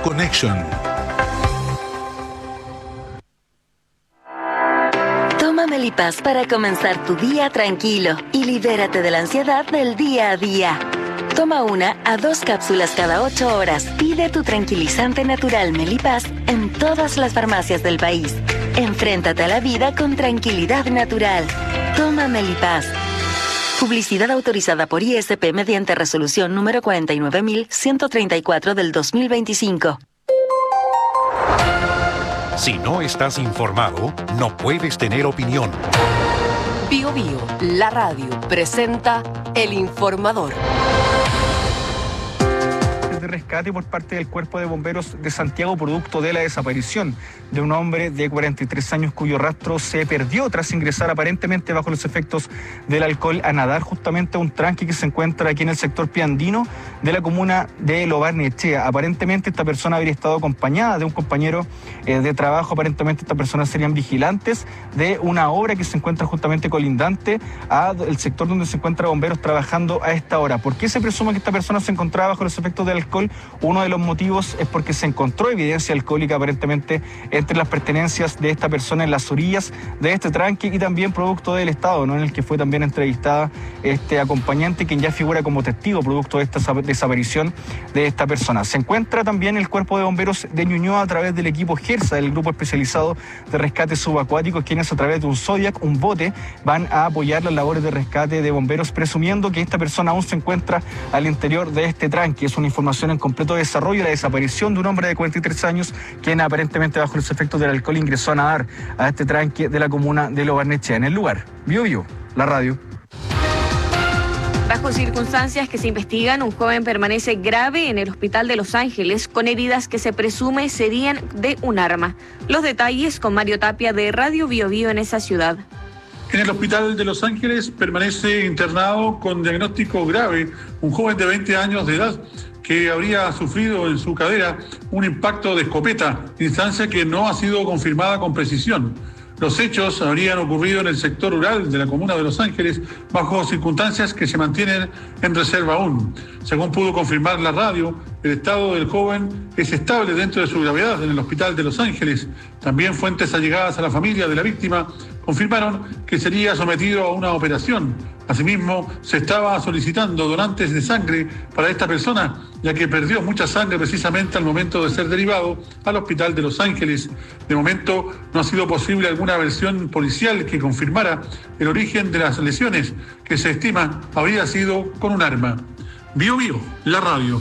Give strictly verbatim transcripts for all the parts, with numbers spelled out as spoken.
Connection. Toma Melipaz para comenzar tu día tranquilo y libérate de la ansiedad del día a día. Toma una a dos cápsulas cada ocho horas. Pide tu tranquilizante natural Melipaz en todas las farmacias del país. Enfréntate a la vida con tranquilidad natural. Toma Melipaz. Publicidad autorizada por I S P mediante resolución número cuarenta y nueve mil ciento treinta y cuatro del dos mil veinticinco. Si no estás informado, no puedes tener opinión. Bio Bio, la radio, presenta El Informador. De rescate por parte del Cuerpo de Bomberos de Santiago producto de la desaparición de un hombre de cuarenta y tres años cuyo rastro se perdió tras ingresar aparentemente bajo los efectos del alcohol a nadar justamente a un tranque que se encuentra aquí en el sector piandino de la comuna de Lo Barnechea. Aparentemente esta persona habría estado acompañada de un compañero eh, de trabajo. Aparentemente estas personas serían vigilantes de una obra que se encuentra justamente colindante al sector donde se encuentra bomberos trabajando a esta hora. ¿Por qué se presume que esta persona se encontraba bajo los efectos del alcohol? Uno de los motivos es porque se encontró evidencia alcohólica aparentemente entre las pertenencias de esta persona en las orillas de este tranque y también producto del estado, ¿no?, en el que fue también entrevistada este acompañante, quien ya figura como testigo producto de esta desaparición de esta persona. Se encuentra también el Cuerpo de Bomberos de Ñuñoa a través del equipo GERSA, del Grupo Especializado de Rescate Subacuático, quienes a través de un Zodiac, un bote, van a apoyar las labores de rescate de bomberos, presumiendo que esta persona aún se encuentra al interior de este tranque. Es una información en completo desarrollo, la desaparición de un hombre de cuarenta y tres años, quien aparentemente bajo los efectos del alcohol ingresó a nadar a este tranque de la comuna de Lo Barnechea. En el lugar, Bio Bio, la radio. Bajo circunstancias que se investigan, un joven permanece grave en el hospital de Los Ángeles con heridas que se presume serían de un arma. Los detalles con Mario Tapia de Radio Bio Bio en esa ciudad. En el hospital de Los Ángeles permanece internado con diagnóstico grave un joven de veinte años de edad que habría sufrido en su cadera un impacto de escopeta, instancia que no ha sido confirmada con precisión. Los hechos habrían ocurrido en el sector rural de la comuna de Los Ángeles bajo circunstancias que se mantienen en reserva aún. Según pudo confirmar la radio, el estado del joven es estable dentro de su gravedad en el hospital de Los Ángeles. También fuentes allegadas a la familia de la víctima confirmaron que sería sometido a una operación. Asimismo, se estaba solicitando donantes de sangre para esta persona, ya que perdió mucha sangre precisamente al momento de ser derivado al hospital de Los Ángeles. De momento, no ha sido posible alguna versión policial que confirmara el origen de las lesiones, que se estima habría sido con un arma. Bio Bio, la radio.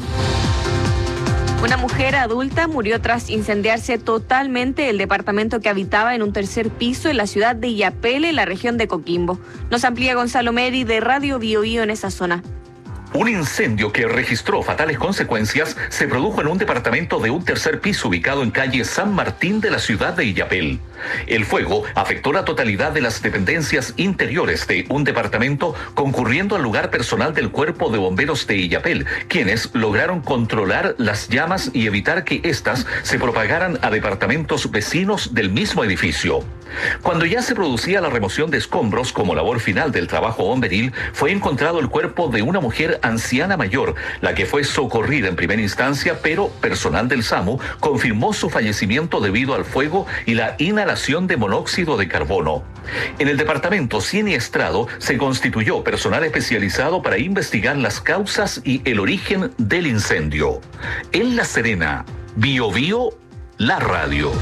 Una mujer adulta murió tras incendiarse totalmente el departamento que habitaba en un tercer piso en la ciudad de Illapel, en la región de Coquimbo. Nos amplía Gonzalo Meri de Radio Bio Bio en esa zona. Un incendio que registró fatales consecuencias se produjo en un departamento de un tercer piso ubicado en calle San Martín de la ciudad de Illapel. El fuego afectó la totalidad de las dependencias interiores de un departamento, concurriendo al lugar personal del Cuerpo de Bomberos de Illapel, quienes lograron controlar las llamas y evitar que éstas se propagaran a departamentos vecinos del mismo edificio. Cuando ya se producía la remoción de escombros como labor final del trabajo bomberil, fue encontrado el cuerpo de una mujer anciana mayor, la que fue socorrida en primera instancia, pero personal del SAMU confirmó su fallecimiento debido al fuego y la inhalación de monóxido de carbono. En el departamento siniestrado se constituyó personal especializado para investigar las causas y el origen del incendio. En La Serena, Bio Bio, la radio.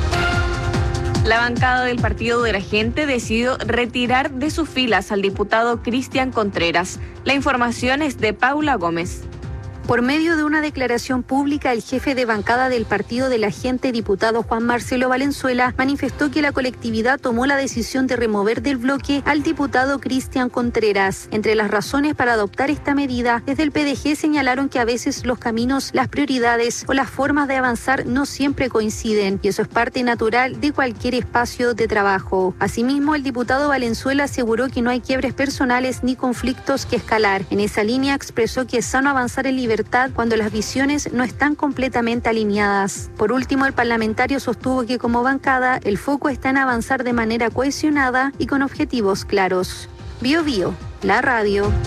La bancada del Partido de la Gente decidió retirar de sus filas al diputado Cristian Contreras. La información es de Paula Gómez. Por medio de una declaración pública, el jefe de bancada del Partido de la Gente, diputado Juan Marcelo Valenzuela, manifestó que la colectividad tomó la decisión de remover del bloque al diputado Cristian Contreras. Entre las razones para adoptar esta medida, desde el P D G señalaron que a veces los caminos, las prioridades o las formas de avanzar no siempre coinciden, y eso es parte natural de cualquier espacio de trabajo. Asimismo, el diputado Valenzuela aseguró que no hay quiebres personales ni conflictos que escalar. En esa línea expresó que es sano avanzar en libertad cuando las visiones no están completamente alineadas. Por último, el parlamentario sostuvo que como bancada el foco está en avanzar de manera cohesionada y con objetivos claros. Bio Bio, la radio.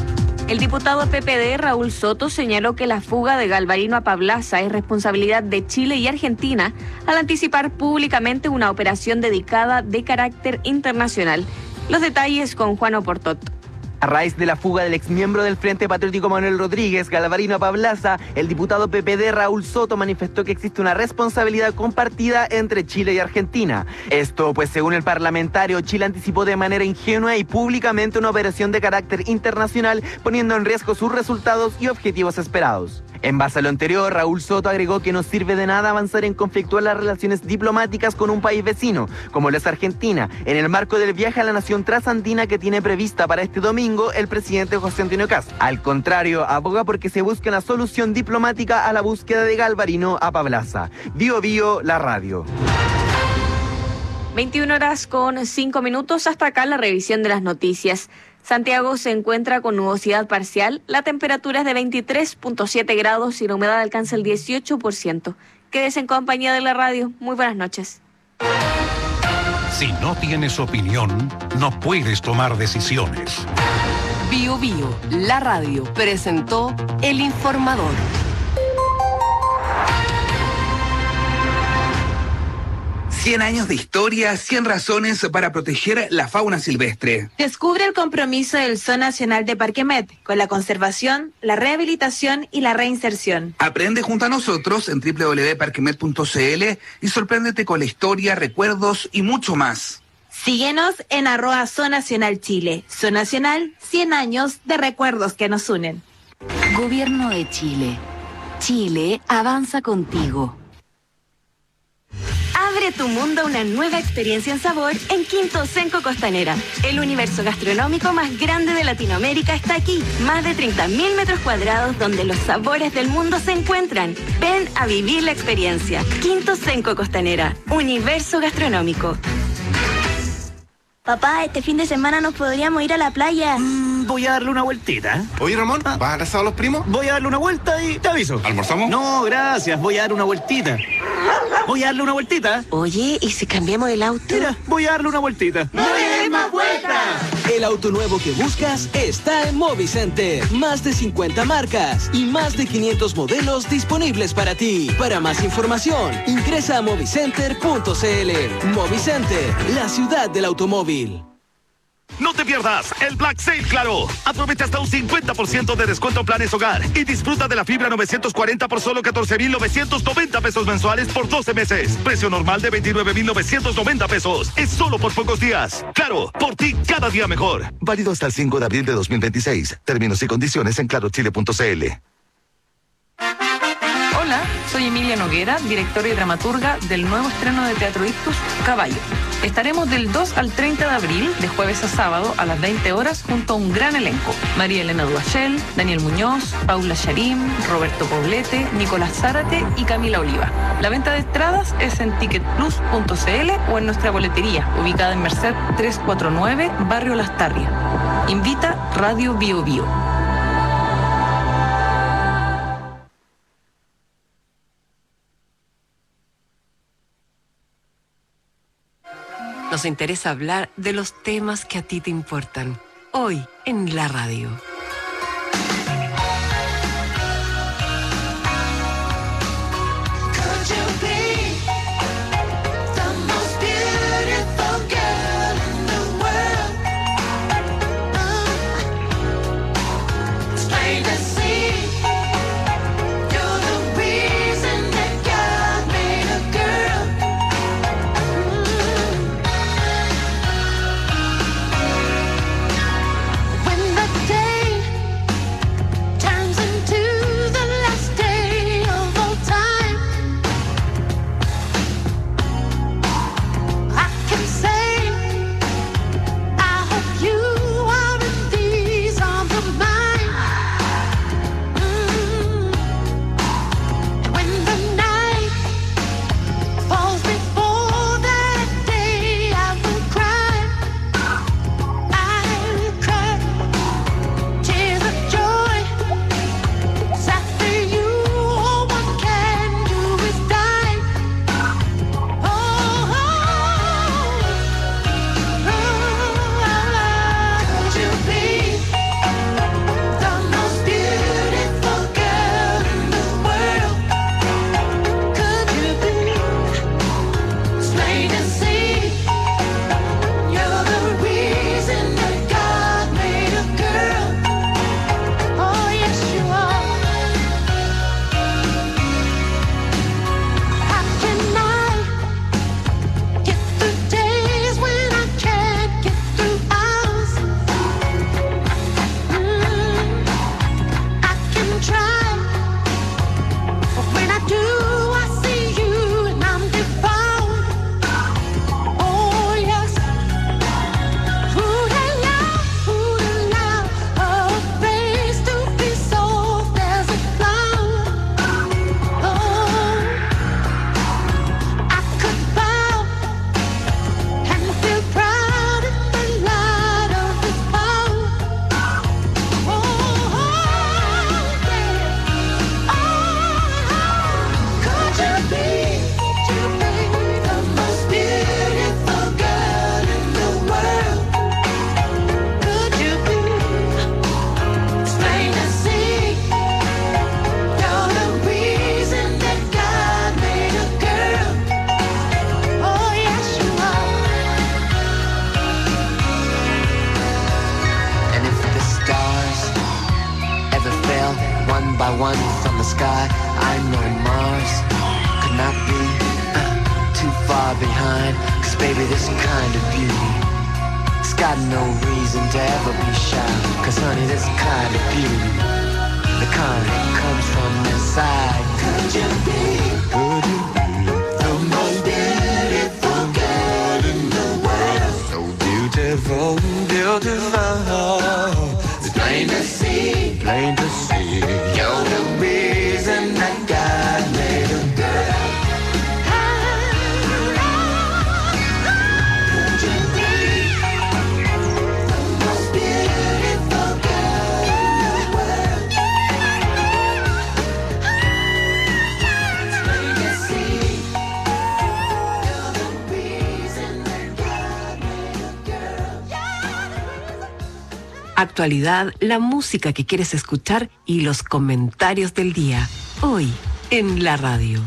El diputado P P D, Raúl Soto, señaló que la fuga de Galvarino a Pablaza es responsabilidad de Chile y Argentina al anticipar públicamente una operación dedicada de carácter internacional. Los detalles con Juan Oportot. A raíz de la fuga del exmiembro del Frente Patriótico Manuel Rodríguez, Galvarino a Pablaza, el diputado P P D Raúl Soto manifestó que existe una responsabilidad compartida entre Chile y Argentina. Esto, pues según el parlamentario, Chile anticipó de manera ingenua y públicamente una operación de carácter internacional, poniendo en riesgo sus resultados y objetivos esperados. En base a lo anterior, Raúl Soto agregó que no sirve de nada avanzar en conflictuar las relaciones diplomáticas con un país vecino, como lo es Argentina, en el marco del viaje a la nación trasandina que tiene prevista para este domingo el presidente José Antonio Kast. Al contrario, aboga porque se busque una solución diplomática a la búsqueda de Galvarino a Pablaza. Bio Bio, la radio. veintiuna horas con cinco minutos, hasta acá la revisión de las noticias. Santiago se encuentra con nubosidad parcial, la temperatura es de veintitrés punto siete grados y la humedad alcanza el dieciocho por ciento. Quédese en compañía de la radio. Muy buenas noches. Si no tienes opinión, no puedes tomar decisiones. Bio Bio, la radio, presentó El Informador. cien años de historia, cien razones para proteger la fauna silvestre. Descubre el compromiso del Zoo Nacional de Parque Met con la conservación, la rehabilitación y la reinserción. Aprende junto a nosotros en doble u doble u doble u punto parquemet punto c l y sorpréndete con la historia, recuerdos y mucho más. Síguenos en arroba Zoo Nacional Chile. Zoo Nacional, cien años de recuerdos que nos unen. Gobierno de Chile. Chile avanza contigo. Abre tu mundo a una nueva experiencia en sabor en Quinto Senco Costanera. El universo gastronómico más grande de Latinoamérica está aquí. Más de treinta mil metros cuadrados donde los sabores del mundo se encuentran. Ven a vivir la experiencia. Quinto Senco Costanera. Universo gastronómico. Papá, este fin de semana nos podríamos ir a la playa. Mm, voy a darle una vueltita. Oye, Ramón, ¿vas a abrazar a los primos? Voy a darle una vuelta y te aviso. ¿Almorzamos? No, gracias. Voy a dar una vueltita. Voy a darle una vueltita. Oye, ¿y si cambiamos el auto? Mira, voy a darle una vueltita. ¡No le des más vueltas! El auto nuevo que buscas está en Movicenter. Más de cincuenta marcas y más de quinientos modelos disponibles para ti. Para más información, ingresa a movicenter punto c l. Movicenter, la ciudad del automóvil. No te pierdas el Black Sale Claro. Aprovecha hasta un cincuenta por ciento de descuento en planes hogar y disfruta de la fibra novecientos cuarenta por solo catorce mil novecientos noventa pesos mensuales por doce meses. Precio normal de veintinueve mil novecientos noventa pesos. Es solo por pocos días. Claro, por ti cada día mejor. Válido hasta el cinco de abril de dos mil veintiséis. Términos y condiciones en claro chile punto c l. Hola, soy Emilia Noguera, directora y dramaturga del nuevo estreno de Teatro Ictus, Caballo. Estaremos del dos al treinta de abril, de jueves a sábado, a las veinte horas, junto a un gran elenco. María Elena Duachel, Daniel Muñoz, Paula Charim, Roberto Poblete, Nicolás Zárate y Camila Oliva. La venta de entradas es en ticket plus punto c l o en nuestra boletería, ubicada en Merced trescientos cuarenta y nueve, Barrio Las Tarrias. Invita Radio Bio Bio. Nos interesa hablar de los temas que a ti te importan. Hoy en la radio. Day sky. I know Mars could not be uh, too far behind. Cause baby, this kind of beauty, it's got no reason to ever be shy. Cause honey, this kind of beauty, the kind that comes from inside. Could you be, could you be the most beautiful girl in the world? So beautiful, beautiful. It's plain to see, plain to see. You're the reason that God made a girl. Could you be the most beautiful girl in the world? It's plain to see. You're the reason that God made a girl. Actualidad, la música que quieres escuchar y los comentarios del día. Hoy en la radio.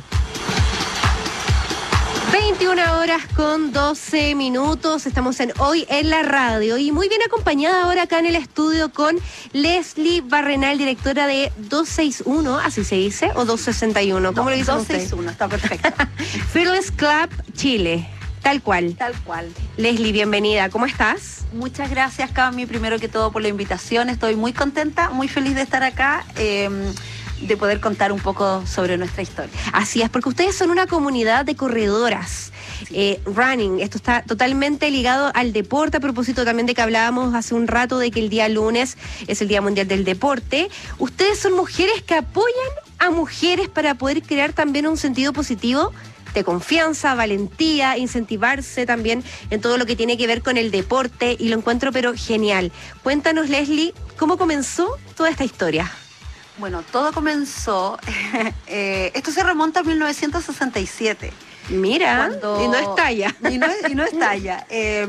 veintiuna horas con doce minutos. Estamos en Hoy en la radio y muy bien acompañada ahora acá en el estudio con Leslie Barrenal, directora de doscientos sesenta y uno, así se dice, o doscientos sesenta y uno. ¿Cómo no, lo dicen doscientos sesenta y uno, está perfecto. Fearless Club Chile. Tal cual. Tal cual. Leslie, bienvenida. ¿Cómo estás? Muchas gracias, Cami, primero que todo por la invitación. Estoy muy contenta, muy feliz de estar acá, eh, de poder contar un poco sobre nuestra historia. Así es, porque ustedes son una comunidad de corredoras. Sí. Eh, running, esto está totalmente ligado al deporte, a propósito también de que hablábamos hace un rato de que el día lunes es el Día Mundial del Deporte. Ustedes son mujeres que apoyan a mujeres para poder crear también un sentido positivo de confianza, valentía, incentivarse también en todo lo que tiene que ver con el deporte, y lo encuentro pero genial. Cuéntanos, Leslie, ¿cómo comenzó toda esta historia? Bueno, todo comenzó, eh, esto se remonta a mil novecientos sesenta y siete. Mira, cuando, y no estalla. Y no, y no estalla. Eh,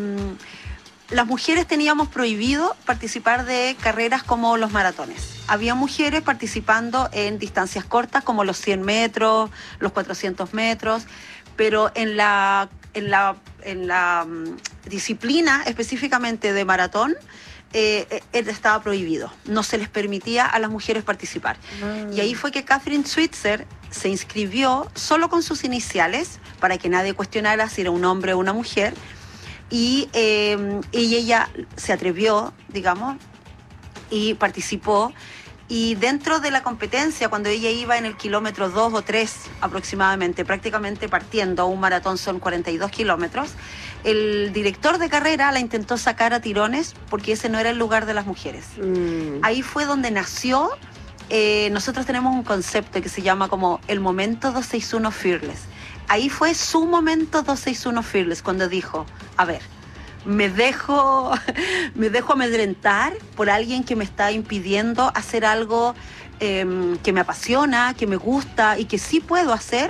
las mujeres teníamos prohibido participar de carreras como los maratones. Había mujeres participando en distancias cortas como los cien metros, los cuatrocientos metros, pero en la, en la, en la um, disciplina específicamente de maratón, eh, estaba prohibido. No se les permitía a las mujeres participar. Mm. Y ahí fue que Catherine Switzer se inscribió solo con sus iniciales para que nadie cuestionara si era un hombre o una mujer. Y, eh, y ella se atrevió, digamos, y participó. Y dentro de la competencia, cuando ella iba en el kilómetro dos o tres aproximadamente, prácticamente partiendo, un maratón son cuarenta y dos kilómetros, el director de carrera la intentó sacar a tirones porque ese no era el lugar de las mujeres. Mm. Ahí fue donde nació, eh, nosotros tenemos un concepto que se llama como el momento doscientos sesenta y uno Fearless. Ahí fue su momento doscientos sesenta y uno Fearless, cuando dijo, a ver, me dejo, me dejo amedrentar por alguien que me está impidiendo hacer algo eh, que me apasiona, que me gusta y que sí puedo hacer,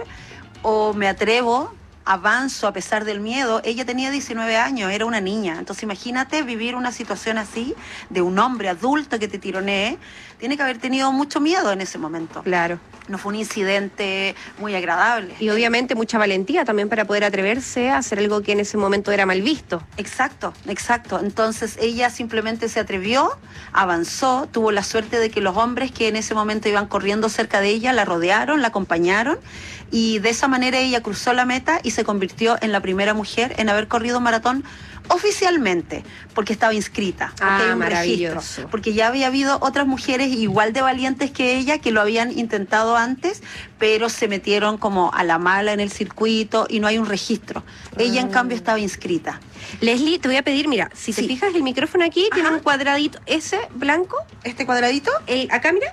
o me atrevo, avanzo a pesar del miedo. Ella tenía diecinueve años, era una niña, entonces imagínate vivir una situación así de un hombre adulto que te tironee. Tiene que haber tenido mucho miedo en ese momento. Claro. No fue un incidente muy agradable. Y obviamente mucha valentía también para poder atreverse a hacer algo que en ese momento era mal visto. Exacto, exacto. Entonces ella simplemente se atrevió, avanzó, tuvo la suerte de que los hombres que en ese momento iban corriendo cerca de ella la rodearon, la acompañaron, y de esa manera ella cruzó la meta y se convirtió en la primera mujer en haber corrido un maratón oficialmente, porque estaba inscrita, porque ah, hay un maravilloso. registro, porque ya había habido otras mujeres igual de valientes que ella que lo habían intentado antes, pero se metieron como a la mala en el circuito y no hay un registro. Ah. Ella en cambio estaba inscrita. Leslie, te voy a pedir, mira, si sí. te fijas el micrófono aquí, ajá, tiene un cuadradito, ese blanco, este cuadradito, el, acá mira.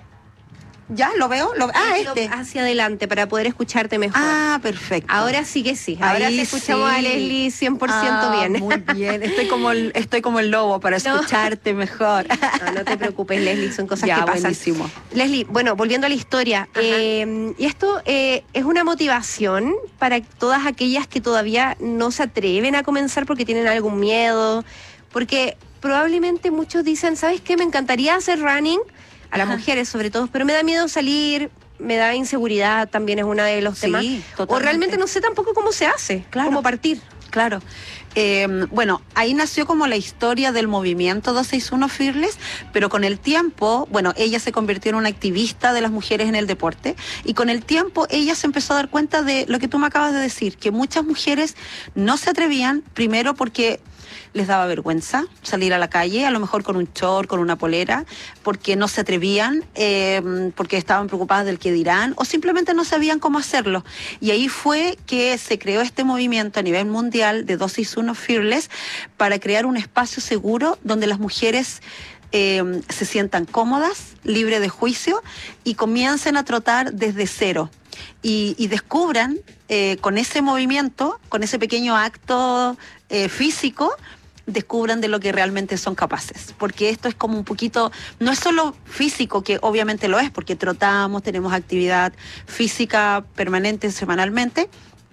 Ya, lo veo. Lo, ah, este. Hacia adelante para poder escucharte mejor. Ah, perfecto. Ahora sí que sí. Ahora Ahí te escuchamos sí. a Leslie cien por ciento ah, bien. Muy bien. Estoy como el, estoy como el lobo para no. escucharte mejor. No, no te preocupes, Leslie. Son cosas ya, que pasan. Buenísimo. Leslie, bueno, volviendo a la historia. Eh, y esto eh, es una motivación para todas aquellas que todavía no se atreven a comenzar porque tienen algún miedo. Porque probablemente muchos dicen, ¿sabes qué? Me encantaría hacer running. A las Ajá. mujeres sobre todo, pero me da miedo salir, me da inseguridad, también es uno de los sí, temas. Totalmente. O realmente no sé tampoco cómo se hace, claro. cómo partir. Claro. Eh, bueno, ahí nació como la historia del movimiento doscientos sesenta y uno Fearless, pero con el tiempo, bueno, ella se convirtió en una activista de las mujeres en el deporte, y con el tiempo ella se empezó a dar cuenta de lo que tú me acabas de decir, que muchas mujeres no se atrevían, primero porque les daba vergüenza salir a la calle, a lo mejor con un short, con una polera, porque no se atrevían, eh, porque estaban preocupadas del que dirán, o simplemente no sabían cómo hacerlo. Y ahí fue que se creó este movimiento a nivel mundial de doscientos sesenta y uno Fearless para crear un espacio seguro donde las mujeres eh, se sientan cómodas, libres de juicio, y comiencen a trotar desde cero. Y, y descubran eh, con ese movimiento, con ese pequeño acto eh, físico, descubran de lo que realmente son capaces, porque esto es como un poquito, no es solo físico, que obviamente lo es, porque trotamos, tenemos actividad física permanente semanalmente,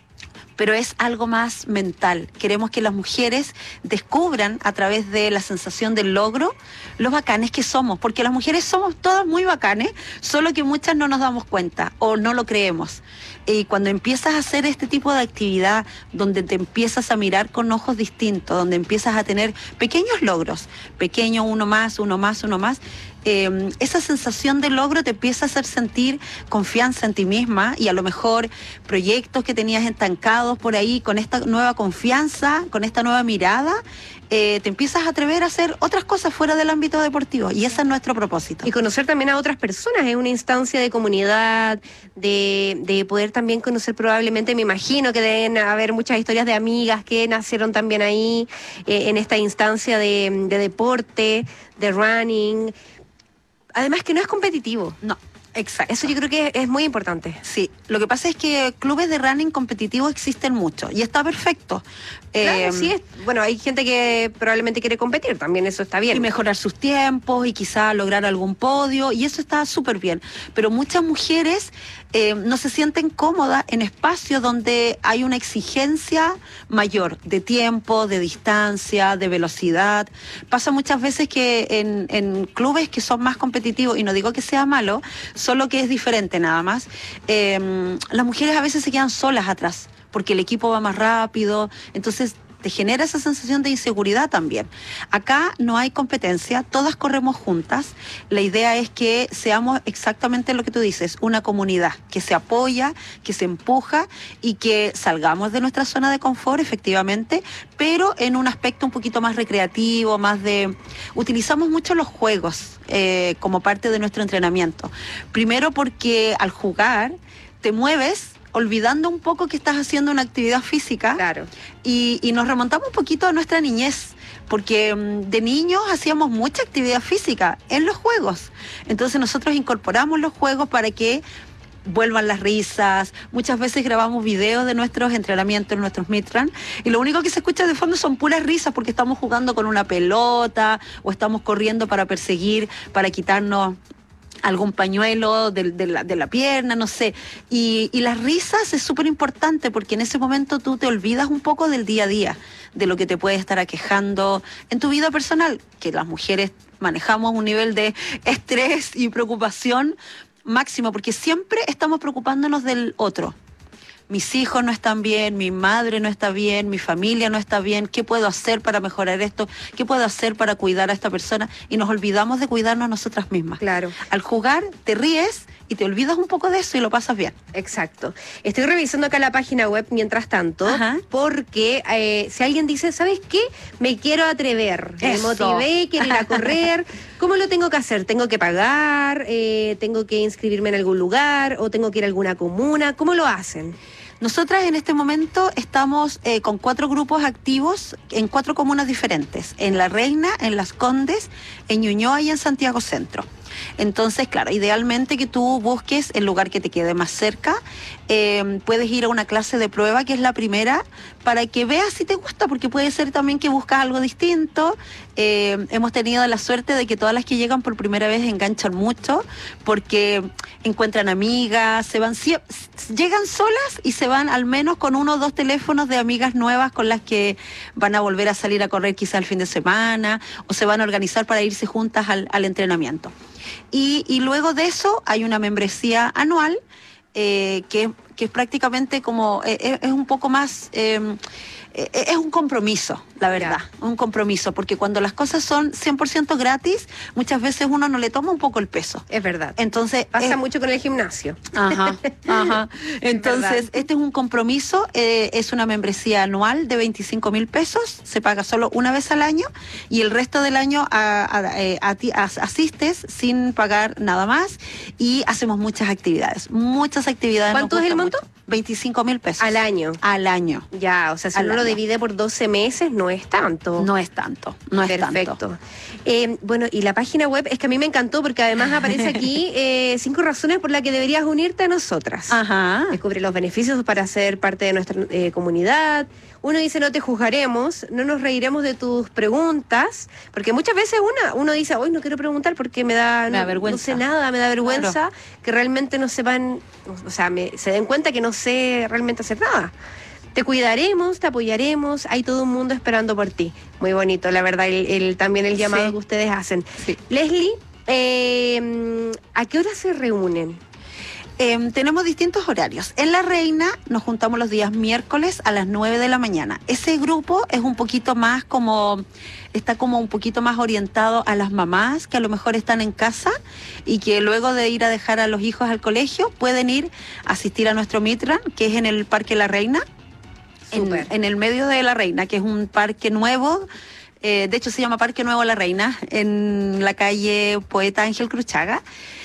pero es algo más mental. Queremos que las mujeres descubran a través de la sensación del logro los bacanes que somos, porque las mujeres somos todas muy bacanes, solo que muchas no nos damos cuenta o no lo creemos. Y cuando empiezas a hacer este tipo de actividad, donde te empiezas a mirar con ojos distintos, donde empiezas a tener pequeños logros, pequeño, uno más, uno más, uno más, eh, esa sensación de logro te empieza a hacer sentir confianza en ti misma, y a lo mejor proyectos que tenías estancados por ahí, con esta nueva confianza, con esta nueva mirada, eh, te empiezas a atrever a hacer otras cosas fuera del ámbito deportivo, y ese es nuestro propósito. Y conocer también a otras personas, es una instancia de comunidad, de, de poder también conocer, probablemente, me imagino que deben haber muchas historias de amigas que nacieron también ahí, eh, en esta instancia de, de deporte, de running. Además que no es competitivo. No. Exacto. Eso yo creo que es muy importante. Sí, lo que pasa es que clubes de running competitivos existen muchos y está perfecto. Claro, eh, sí es, bueno, hay gente que probablemente quiere competir, también eso está bien. Y mejorar sus tiempos y quizá lograr algún podio, y eso está súper bien. Pero muchas mujeres eh, no se sienten cómodas en espacios donde hay una exigencia mayor de tiempo, de distancia, de velocidad. Pasa muchas veces que en, en clubes que son más competitivos, y no digo que sea malo, solo que es diferente nada más, eh, las mujeres a veces se quedan solas atrás, porque el equipo va más rápido, entonces te genera esa sensación de inseguridad también. Acá no hay competencia, todas corremos juntas. La idea es que seamos exactamente lo que tú dices, una comunidad que se apoya, que se empuja y que salgamos de nuestra zona de confort, efectivamente, pero en un aspecto un poquito más recreativo, más de... Utilizamos mucho los juegos eh, como parte de nuestro entrenamiento. Primero porque al jugar te mueves olvidando un poco que estás haciendo una actividad física. Claro. Y, y nos remontamos un poquito a nuestra niñez, porque um, de niños hacíamos mucha actividad física en los juegos. Entonces nosotros incorporamos los juegos para que vuelvan las risas. Muchas veces grabamos videos de nuestros entrenamientos, nuestros mid-run, y lo único que se escucha de fondo son puras risas, porque estamos jugando con una pelota o estamos corriendo para perseguir, para quitarnos algún pañuelo de, de, la, de la pierna, no sé. Y, y las risas es súper importante, porque en ese momento tú te olvidas un poco del día a día, de lo que te puede estar aquejando en tu vida personal, que las mujeres manejamos un nivel de estrés y preocupación máximo, porque siempre estamos preocupándonos del otro. Mis hijos no están bien, mi madre no está bien, mi familia no está bien, ¿qué puedo hacer para mejorar esto? ¿Qué puedo hacer para cuidar a esta persona? Y nos olvidamos de cuidarnos a nosotras mismas. Claro. Al jugar te ríes y te olvidas un poco de eso y lo pasas bien. Exacto. Estoy revisando acá la página web mientras tanto, Ajá. porque eh, si alguien dice, ¿sabes qué? Me quiero atrever, eso. me motivé, quiero ir a correr, ¿cómo lo tengo que hacer? ¿Tengo que pagar? Eh, ¿Tengo que inscribirme en algún lugar? ¿O tengo que ir a alguna comuna? ¿Cómo lo hacen? Nosotras en este momento estamos eh, con cuatro grupos activos en cuatro comunas diferentes, en La Reina, en Las Condes, en Ñuñoa y en Santiago Centro. Entonces, claro, idealmente que tú busques el lugar que te quede más cerca. Eh, puedes ir a una clase de prueba, que es la primera, para que veas si te gusta, porque puede ser también que buscas algo distinto. Eh, hemos tenido la suerte de que todas las que llegan por primera vez enganchan mucho, porque encuentran amigas, se van, si, llegan solas y se van al menos con uno o dos teléfonos de amigas nuevas con las que van a volver a salir a correr quizá el fin de semana, o se van a organizar para irse juntas al, al entrenamiento. Y, y luego de eso hay una membresía anual eh, que, que es prácticamente como, eh, es un poco más... Eh, es un compromiso, la verdad, yeah. un compromiso, porque cuando las cosas son cien por ciento gratis, muchas veces uno no le toma un poco el peso. Es verdad. Entonces pasa eh, mucho con el gimnasio. Ajá, ajá. Entonces, este es un compromiso, eh, es una membresía anual de veinticinco mil pesos, se paga solo una vez al año y el resto del año a, a, eh, a ti, a, asistes sin pagar nada más y hacemos muchas actividades, muchas actividades. ¿Cuánto es el monto? Mucho. veinticinco mil pesos. Al año. Al año. Ya, o sea, si uno lo divide por doce meses, no es tanto. No es tanto, no es Perfecto. tanto. Eh, bueno, y la página web es que a mí me encantó porque además aparece aquí eh, cinco razones por las que deberías unirte a nosotras. Ajá. Descubre los beneficios para ser parte de nuestra eh, comunidad. Uno dice, no te juzgaremos, no nos reiremos de tus preguntas, porque muchas veces una, uno dice, hoy no quiero preguntar porque me da, me no, da vergüenza. No sé nada, me da vergüenza, claro. que realmente no sepan, o sea, me, se den cuenta que no sé realmente hacer nada. Te cuidaremos, te apoyaremos, hay todo un mundo esperando por ti. Muy bonito, la verdad, el, el, también el llamado sí. que ustedes hacen. Sí. Leslie, eh, ¿a qué hora se reúnen? Eh, tenemos distintos horarios. En La Reina nos juntamos los días miércoles a las nueve de la mañana. Ese grupo es un poquito más como, está como un poquito más orientado a las mamás que a lo mejor están en casa y que luego de ir a dejar a los hijos al colegio pueden ir a asistir a nuestro Mitran, que es en el Parque La Reina, en, en el medio de La Reina, que es un parque nuevo. Eh, de hecho se llama Parque Nuevo La Reina, en la calle Poeta Ángel Cruchaga.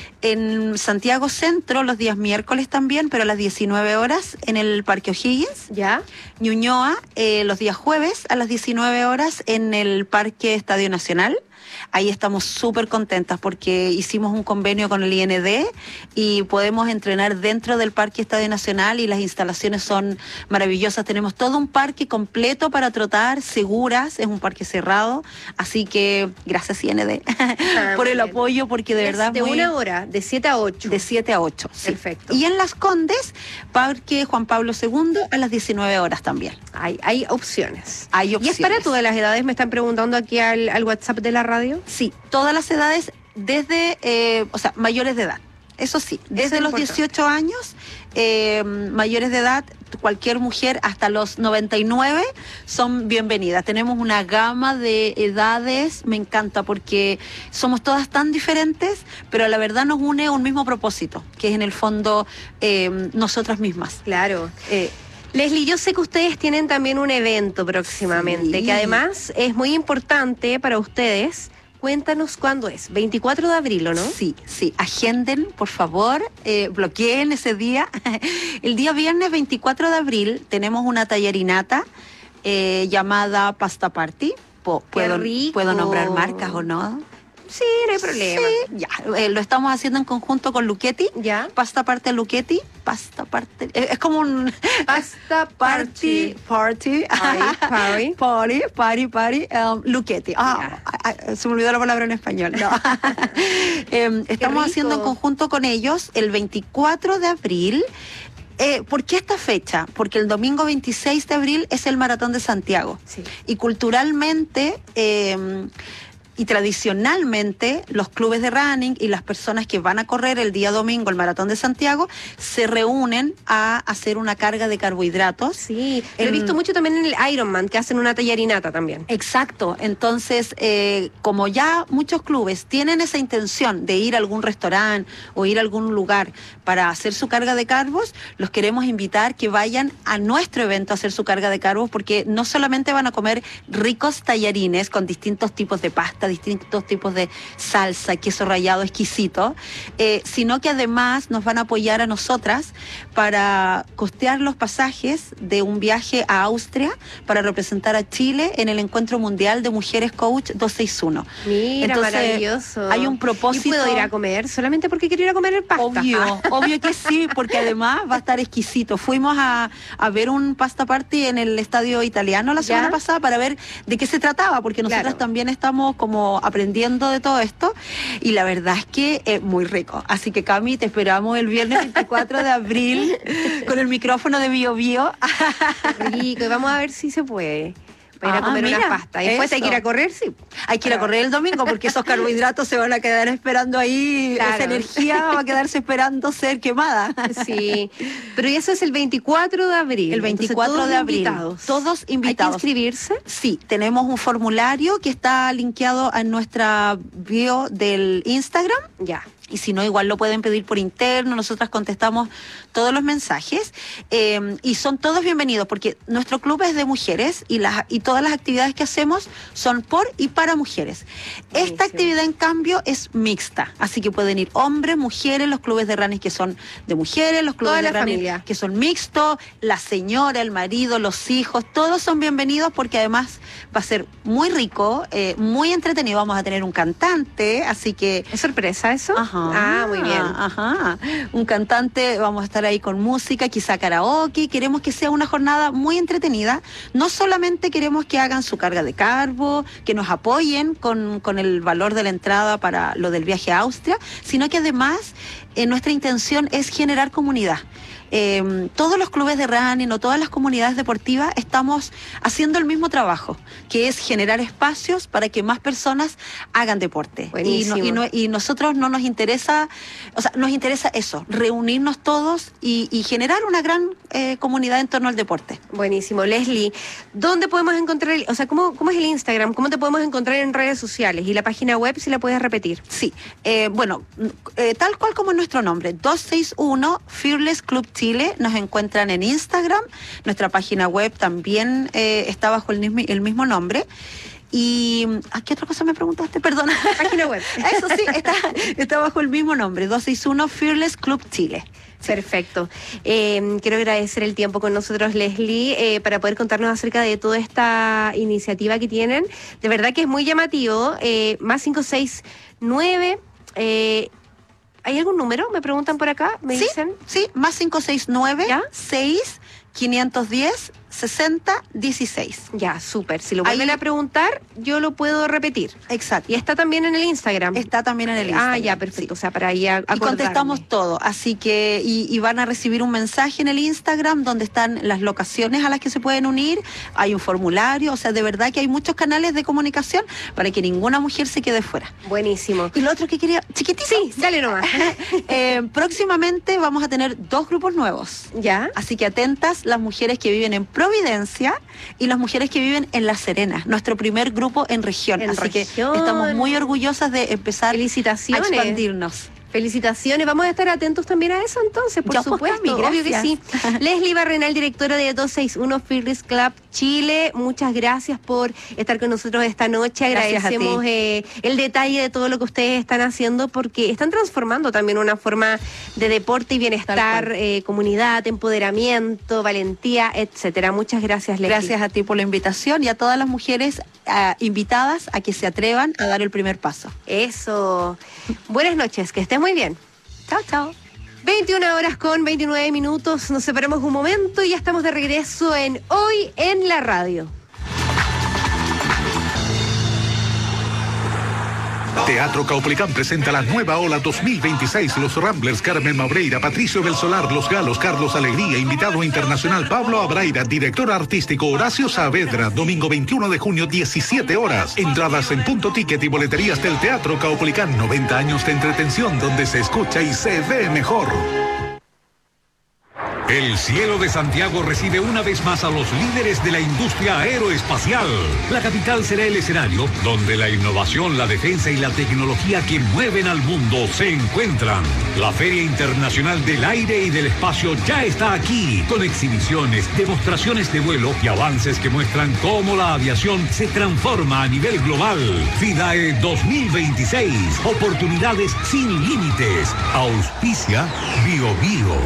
En Santiago Centro los días miércoles también, pero a las diecinueve horas en el Parque O'Higgins. Ya. Ñuñoa eh, los días jueves a las diecinueve horas en el Parque Estadio Nacional. Ahí estamos súper contentas porque hicimos un convenio con el I N D y podemos entrenar dentro del Parque Estadio Nacional y las instalaciones son maravillosas. Tenemos todo un parque completo para trotar, seguras, es un parque cerrado, así que gracias I N D ah, por el bien. apoyo, porque de es verdad... de muy... una hora, de siete a ocho. De siete a ocho, sí. Perfecto. Y en Las Condes, Parque Juan Pablo segundo a las diecinueve horas también. Hay, hay opciones. Hay opciones. ¿Y es para todas las edades? Me están preguntando aquí al, al WhatsApp de la radio. Sí, todas las edades desde, eh, o sea, mayores de edad. Eso sí, desde los dieciocho años, eh, mayores de edad, cualquier mujer hasta los noventa y nueve son bienvenidas. Tenemos una gama de edades, me encanta porque somos todas tan diferentes, pero la verdad nos une un mismo propósito, que es en el fondo eh, nosotras mismas. Claro. Eh, Leslie, yo sé que ustedes tienen también un evento próximamente, sí. que además es muy importante para ustedes. Cuéntanos cuándo es, veinticuatro de abril, ¿o no? Sí, sí, agenden, por favor, eh, bloqueen ese día. El día viernes veinticuatro de abril tenemos una tallerinata eh, llamada Pasta Party. Po, ¿puedo, ¿Puedo nombrar marcas o no? Sí, no hay problema. Sí, ya. Eh, lo estamos haciendo en conjunto con Luchetti. Ya. Pasta Party Luchetti. Pasta Party. Eh, es como un. Pasta Party. Party. Party. Party. Party. Party. Um, Luchetti. Ah, yeah. Se me olvidó la palabra en español. No. eh, estamos haciendo en conjunto con ellos el veinticuatro de abril. Eh, ¿Por qué esta fecha? Porque el domingo veintiséis de abril es el Maratón de Santiago. Sí. Y culturalmente. Eh, Y tradicionalmente los clubes de running y las personas que van a correr el día domingo el Maratón de Santiago se reúnen a hacer una carga de carbohidratos. Sí, lo he visto mucho también en el Ironman, que hacen una tallarinata también. Exacto, entonces eh, como ya muchos clubes tienen esa intención de ir a algún restaurante o ir a algún lugar para hacer su carga de carbos, los queremos invitar que vayan a nuestro evento a hacer su carga de carbos, porque no solamente van a comer ricos tallarines con distintos tipos de pasta, distintos tipos de salsa, queso rallado exquisito, eh, sino que además nos van a apoyar a nosotras para costear los pasajes de un viaje a Austria para representar a Chile en el Encuentro Mundial de Mujeres Coach doscientos sesenta y uno. Mira, entonces, maravilloso. Hay un propósito. ¿Y puedo ir a comer solamente porque quiero ir a comer el pasta? Obvio, obvio que sí, porque además va a estar exquisito. Fuimos a, a ver un pasta party en el Estadio Italiano la semana ¿Ya? pasada para ver de qué se trataba, porque nosotras claro. también estamos como aprendiendo de todo esto y la verdad es que es muy rico. Así que Cami, te esperamos el viernes veinticuatro de abril con el micrófono de Bio Bio. Rico, y vamos a ver si se puede. para ir a Ah, comer mira, unas pastas. Y después eso. hay que ir a correr, sí. Hay que ir a correr el domingo porque esos carbohidratos se van a quedar esperando ahí. Claro. Esa energía va a quedarse esperando ser quemada. Sí. Pero y eso es el veinticuatro de abril. El veinticuatro Entonces, de todos abril. invitados. Todos invitados. ¿Hay que inscribirse? Sí, tenemos un formulario que está linkeado en nuestra bio del Instagram. Ya. Y si no, igual lo pueden pedir por interno, nosotras contestamos todos los mensajes. Eh, y son todos bienvenidos, porque nuestro club es de mujeres y, las, y todas las actividades que hacemos son por y para mujeres. Buenísimo. Esta actividad, en cambio, es mixta, así que pueden ir hombres, mujeres, los clubes de running que son de mujeres, los clubes Toda de la running familia. que son mixtos, la señora, el marido, los hijos, todos son bienvenidos porque además va a ser muy rico, eh, muy entretenido. Vamos a tener un cantante, así que... ¿Es sorpresa eso? Ajá. Ah, muy bien. Ajá. Un cantante, vamos a estar ahí con música, quizá karaoke. Queremos que sea una jornada muy entretenida. No solamente queremos que hagan su carga de carbo, que nos apoyen con, con el valor de la entrada para lo del viaje a Austria, sino que además eh, nuestra intención es generar comunidad. Eh, todos los clubes de running o todas las comunidades deportivas estamos haciendo el mismo trabajo, que es generar espacios para que más personas hagan deporte. Y, no, y, no, y nosotros no nos interesa, o sea, nos interesa eso, reunirnos todos y, y generar una gran eh, comunidad en torno al deporte. Buenísimo. Leslie, ¿dónde podemos encontrar, el, o sea, ¿cómo, cómo es el Instagram? ¿Cómo te podemos encontrar en redes sociales? Y la página web, si la puedes repetir. Sí, eh, bueno, eh, tal cual como es nuestro nombre, doscientos sesenta y uno Fearless Club Chile, nos encuentran en Instagram, nuestra página web también eh, está bajo el mismo, el mismo nombre. Y, ¿a qué otra cosa me preguntaste? Perdona. Página web. Eso sí, está, está bajo el mismo nombre, doscientos sesenta y uno Fearless Club Chile. Perfecto. Eh, quiero agradecer el tiempo con nosotros, Leslie, eh, para poder contarnos acerca de toda esta iniciativa que tienen. De verdad que es muy llamativo. Eh, más cinco seis nueve... Eh, ¿hay algún número? Me preguntan por acá. ¿Me sí, dicen? Sí, más cinco seis nueve, seis, quinientos diez, sesenta, dieciséis. Ya, súper. Si lo vuelven a preguntar, yo lo puedo repetir. Exacto. Y está también en el Instagram. Está también en el Instagram. Ah, ya, perfecto. Sí. O sea, para ahí a, Y contestamos todo. Así que, y, y van a recibir un mensaje en el Instagram donde están las locaciones a las que se pueden unir. Hay un formulario. O sea, de verdad que hay muchos canales de comunicación para que ninguna mujer se quede fuera. Buenísimo. Y lo otro que quería, chiquitito. Sí, dale nomás. eh, próximamente vamos a tener dos grupos nuevos. Ya. Así que atentas las mujeres que viven en Providencia y las mujeres que viven en La Serena, nuestro primer grupo en región. En Así región. que estamos muy orgullosas de empezar Felicitaciones. a expandirnos. Felicitaciones, vamos a estar atentos también a eso entonces, por Ya, pues, supuesto, Cami, obvio que gracias. sí. Leslie Barrenal, directora de doscientos sesenta y uno Fearless Club Chile, muchas gracias por estar con nosotros esta noche, Gracias a ti. agradecemos eh, el detalle de todo lo que ustedes están haciendo porque están transformando también una forma de deporte y bienestar, eh, comunidad, empoderamiento, valentía, etcétera. Muchas gracias, Leslie. Gracias a ti por la invitación y a todas las mujeres uh, invitadas a que se atrevan a dar el primer paso. Eso. Buenas noches, que estén muy bien. Chao, chao. veintiuna horas con veintinueve minutos, nos separamos un momento y ya estamos de regreso en Hoy en la Radio. Teatro Caupolicán presenta la nueva ola dos mil veintiséis. Los Ramblers, Carmen Mabreira, Patricio del Solar, Los Galos, Carlos Alegría, invitado internacional Pablo Abraira, director artístico Horacio Saavedra, domingo veintiuno de junio, diecisiete horas. Entradas en Punto Ticket y boleterías del Teatro Caupolicán. noventa años de entretención donde se escucha y se ve mejor. El cielo de Santiago recibe una vez más a los líderes de la industria aeroespacial. La capital será el escenario donde la innovación, la defensa y la tecnología que mueven al mundo se encuentran. La Feria Internacional del Aire y del Espacio ya está aquí, con exhibiciones, demostraciones de vuelo y avances que muestran cómo la aviación se transforma a nivel global. FIDAE dos mil veintiséis, oportunidades sin límites. Auspicia Bio Bio.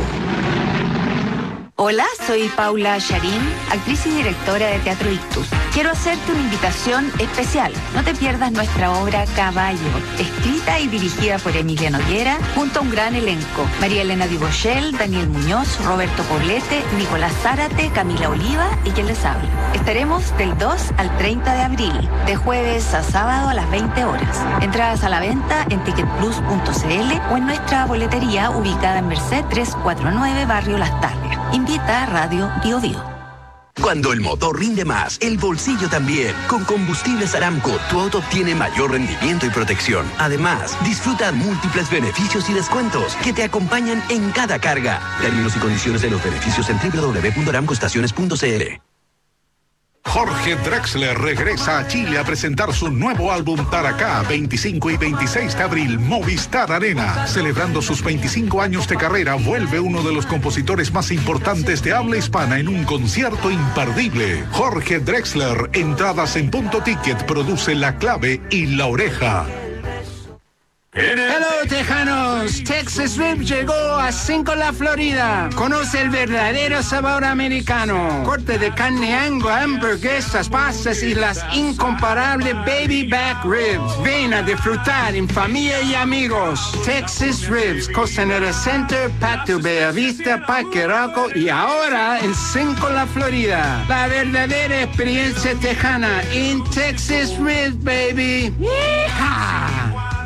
Hola, soy Paula Charín, actriz y directora de Teatro Ictus. Quiero hacerte una invitación especial. No te pierdas nuestra obra Caballo, escrita y dirigida por Emilia Noguera, junto a un gran elenco. María Elena Dibochel, Daniel Muñoz, Roberto Poblete, Nicolás Zárate, Camila Oliva y quien les habla. Estaremos del dos al treinta de abril, de jueves a sábado a las veinte horas. Entradas a la venta en ticket plus punto c l o en nuestra boletería ubicada en Merced trescientos cuarenta y nueve, Barrio Las Tarrias. Invita a Radio Bio Bio. Cuando el motor rinde más, el bolsillo también. Con Combustibles Aramco, tu auto obtiene mayor rendimiento y protección. Además, disfruta múltiples beneficios y descuentos que te acompañan en cada carga. Términos y condiciones de los beneficios en doble u doble u doble u punto aramco estaciones punto c l. Jorge Drexler regresa a Chile a presentar su nuevo álbum Taracá, veinticinco y veintiséis de abril, Movistar Arena. Celebrando sus veinticinco años de carrera, vuelve uno de los compositores más importantes de habla hispana en un concierto imperdible. Jorge Drexler, entradas en Punto Ticket, produce La Clave y La Oreja. Hello, tejanos. Texas Rib llegó a Cinco La Florida. Conoce el verdadero sabor americano. Corte de carne angus, hamburguesas, pastas y las incomparables baby back ribs. Ven a disfrutar en familia y amigos. Texas Ribs, Costanera Center, Patio Bellavista, Parque Arauco y ahora en Cinco La Florida. La verdadera experiencia tejana en Texas Ribs, baby. ¡Yeehaw!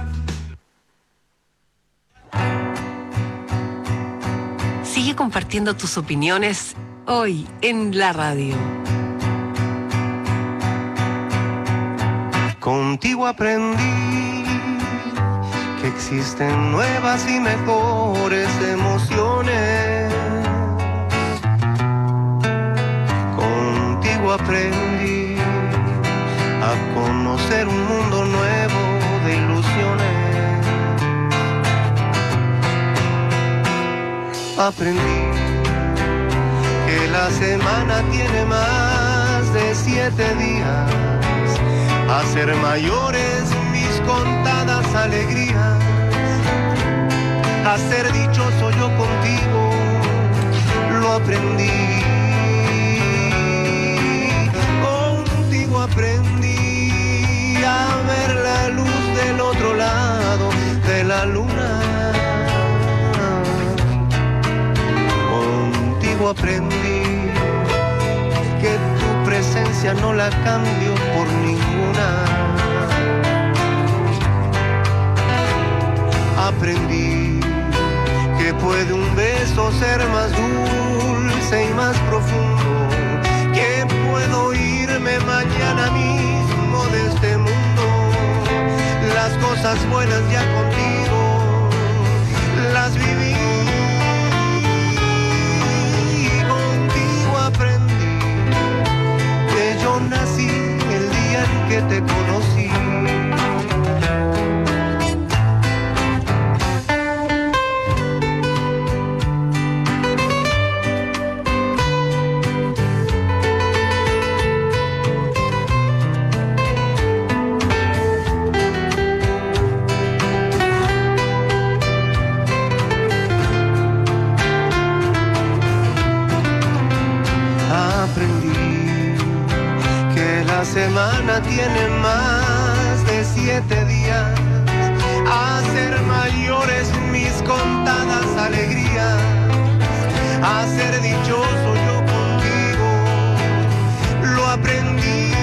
Sigue compartiendo tus opiniones hoy en la radio. Contigo aprendí que existen nuevas y mejores emociones. Contigo aprendí a conocer un mundo nuevo de ilusiones. Aprendí que la semana tiene más de siete días, a ser mayores mis contadas alegrías, a ser dichoso yo contigo, lo aprendí. Contigo aprendí a ver la luz del otro lado de la luna. Aprendí que tu presencia no la cambio por ninguna. Aprendí que puede un beso ser más dulce y más profundo, que puedo irme mañana mismo de este mundo. Las cosas buenas ya contigo las viví. Yo nací el día en que te conocí. La semana tiene más de siete días, a ser mayores mis contadas alegrías, a ser dichoso yo contigo, lo aprendí.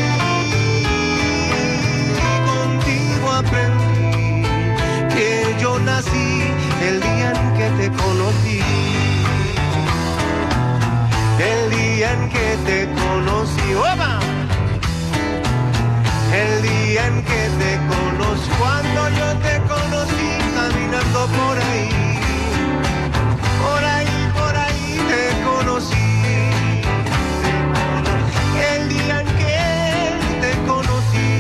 Contigo aprendí que yo nací el día en que te conocí. El día en que te conocí. ¡Opa! El día en que te conocí, cuando yo te conocí, caminando por ahí, por ahí, por ahí te conocí. El día en que te conocí,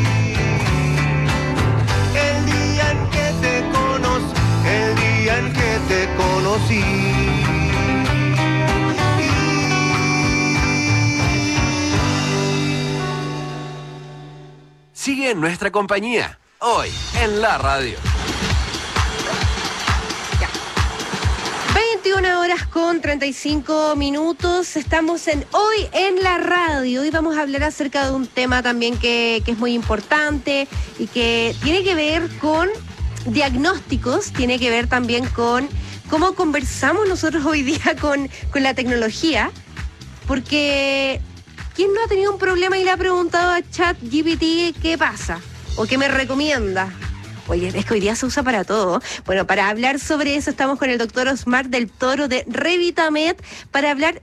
el día en que te conocí, el día en que te conocí. Sigue en nuestra compañía, hoy en la radio. Ya. veintiuna horas con treinta y cinco minutos. Estamos en Hoy en la radio. Hoy vamos a hablar acerca de un tema también que, que es muy importante y que tiene que ver con diagnósticos, tiene que ver también con cómo conversamos nosotros hoy día con, con la tecnología, porque ¿quién no ha tenido un problema y le ha preguntado a ChatGPT qué pasa? ¿O qué me recomienda? Oye, es que hoy día se usa para todo. Bueno, para hablar sobre eso estamos con el doctor Osmar del Toro de Revitamed, para hablar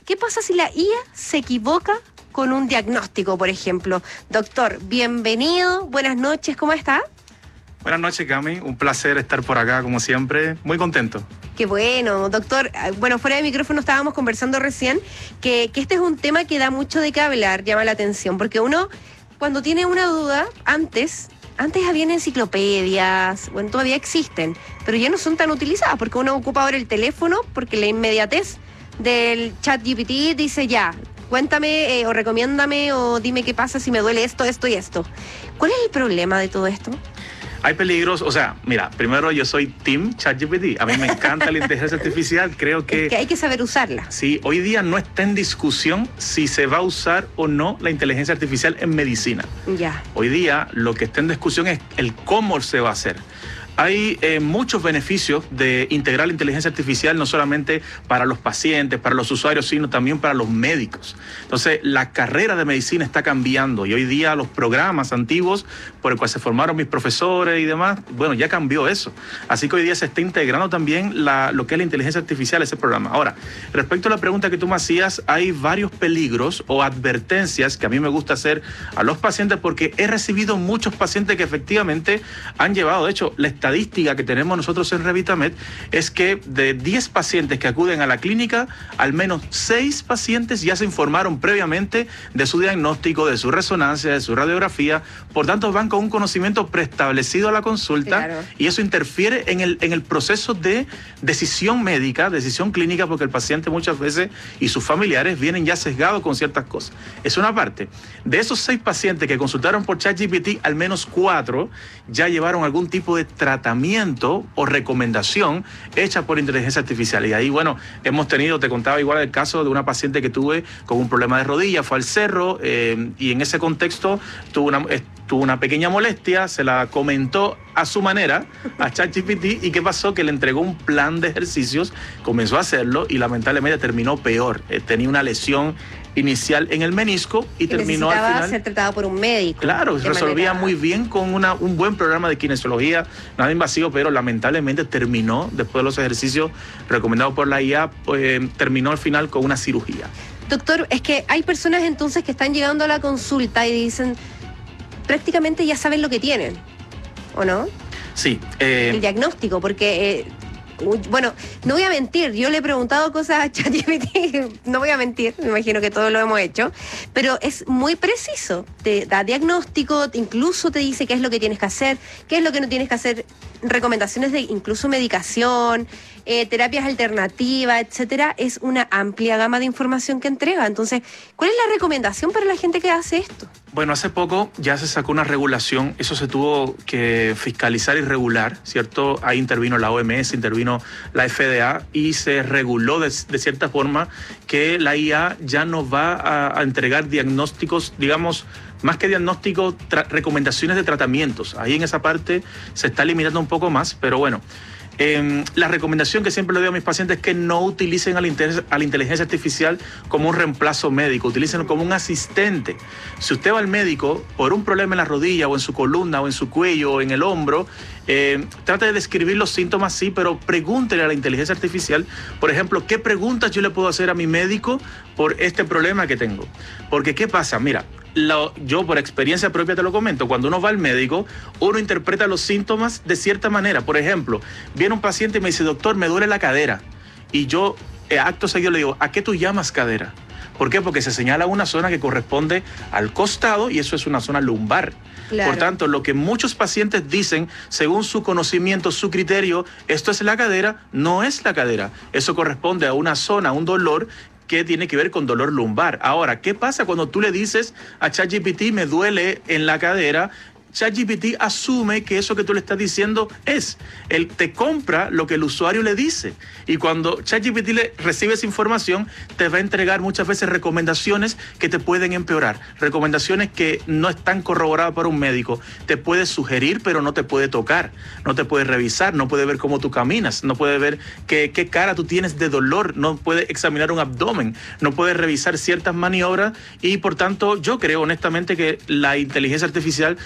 ¿qué pasa si la I A se equivoca con un diagnóstico, por ejemplo? Doctor, bienvenido, buenas noches, ¿cómo está? Buenas noches, Cami. Un placer estar por acá, como siempre. Muy contento. Qué bueno, doctor. Bueno, fuera de micrófono estábamos conversando recién que, que este es un tema que da mucho de qué hablar, llama la atención, porque uno, cuando tiene una duda, antes... Antes habían enciclopedias, bueno, todavía existen, pero ya no son tan utilizadas, porque uno ocupa ahora el teléfono, porque la inmediatez del chat G P T dice ya, cuéntame eh, o recomiéndame o dime qué pasa si me duele esto, esto y esto. ¿Cuál es el problema de todo esto? Hay peligros, o sea, mira, primero yo soy Team ChatGPT. A mí me encanta la inteligencia artificial, creo que... Es que hay que saber usarla. Sí, hoy día no está en discusión si se va a usar o no la inteligencia artificial en medicina. Ya. Hoy día lo que está en discusión es el cómo se va a hacer. Hay eh, muchos beneficios de integrar la inteligencia artificial, no solamente para los pacientes, para los usuarios, sino también para los médicos. Entonces, la carrera de medicina está cambiando y hoy día los programas antiguos por el cual se formaron mis profesores y demás, bueno, ya cambió eso. Así que hoy día se está integrando también la, lo que es la inteligencia artificial a ese programa. Ahora, respecto a la pregunta que tú me hacías, hay varios peligros o advertencias que a mí me gusta hacer a los pacientes porque he recibido muchos pacientes que efectivamente han llevado, de hecho, la estadística estadística que tenemos nosotros en Revitamed es que de diez pacientes que acuden a la clínica, al menos seis pacientes ya se informaron previamente de su diagnóstico, de su resonancia, de su radiografía, por tanto van con un conocimiento preestablecido a la consulta. Claro. Y eso interfiere en el, en el proceso de decisión médica, decisión clínica, porque el paciente muchas veces y sus familiares vienen ya sesgados con ciertas cosas. Es una parte. De esos seis pacientes que consultaron por ChatGPT, al menos cuatro ya llevaron algún tipo de tratamiento tratamiento o recomendación hecha por inteligencia artificial. Y ahí, bueno, hemos tenido, te contaba igual el caso de una paciente que tuve con un problema de rodilla, fue al cerro eh, y en ese contexto tuvo una, eh, tuvo una pequeña molestia, se la comentó a su manera a ChatGPT y ¿qué pasó? Que le entregó un plan de ejercicios, comenzó a hacerlo y lamentablemente terminó peor. Eh, tenía una lesión inicial en el menisco y, y terminó al final ser tratado por un médico. Claro, resolvía manera... muy bien con una, un buen programa de kinesiología, nada invasivo, pero lamentablemente terminó, después de los ejercicios recomendados por la I A, pues, terminó al final con una cirugía. Doctor, es que hay personas entonces que están llegando a la consulta y dicen, prácticamente ya saben lo que tienen, ¿o no? Sí. Eh... El diagnóstico, porque... Eh, bueno, no voy a mentir, yo le he preguntado cosas a ChatGPT, no voy a mentir, me imagino que todos lo hemos hecho, pero es muy preciso, te da diagnóstico, incluso te dice qué es lo que tienes que hacer, qué es lo que no tienes que hacer, recomendaciones de incluso medicación, eh, terapias alternativas, etcétera. Es una amplia gama de información que entrega. Entonces, ¿cuál es la recomendación para la gente que hace esto? Bueno, hace poco ya se sacó una regulación, eso se tuvo que fiscalizar y regular, ¿cierto? Ahí intervino la O M S, intervino la F D A y se reguló de, de cierta forma que la I A ya no va a, a entregar diagnósticos, digamos, más que diagnóstico, recomendaciones de tratamientos. Ahí en esa parte se está limitando un poco más, pero bueno. Eh, la recomendación que siempre le doy a mis pacientes es que no utilicen a la, a la inteligencia artificial como un reemplazo médico, utilícenlo como un asistente. Si usted va al médico por un problema en la rodilla o en su columna o en su cuello o en el hombro, eh, trate de describir los síntomas, sí, pero pregúntele a la inteligencia artificial, por ejemplo, ¿qué preguntas yo le puedo hacer a mi médico por este problema que tengo? Porque, ¿qué pasa? Mira, Lo, yo por experiencia propia te lo comento, cuando uno va al médico, uno interpreta los síntomas de cierta manera. Por ejemplo, viene un paciente y me dice, doctor, me duele la cadera. Y yo, eh, acto seguido, le digo, ¿a qué tú llamas cadera? ¿Por qué? Porque se señala una zona que corresponde al costado y eso es una zona lumbar. Claro. Por tanto, lo que muchos pacientes dicen, según su conocimiento, su criterio, esto es la cadera, no es la cadera. Eso corresponde a una zona, a un dolor que tiene que ver con dolor lumbar. Ahora, ¿qué pasa cuando tú le dices a ChatGPT me duele en la cadera? ChatGPT asume que eso que tú le estás diciendo es. Él te compra lo que el usuario le dice. Y cuando ChatGPT le recibe esa información, te va a entregar muchas veces recomendaciones que te pueden empeorar. Recomendaciones que no están corroboradas por un médico. Te puede sugerir, pero no te puede tocar. No te puede revisar, no puede ver cómo tú caminas, no puede ver qué, qué cara tú tienes de dolor, no puede examinar un abdomen, no puede revisar ciertas maniobras y por tanto yo creo honestamente que la inteligencia artificial no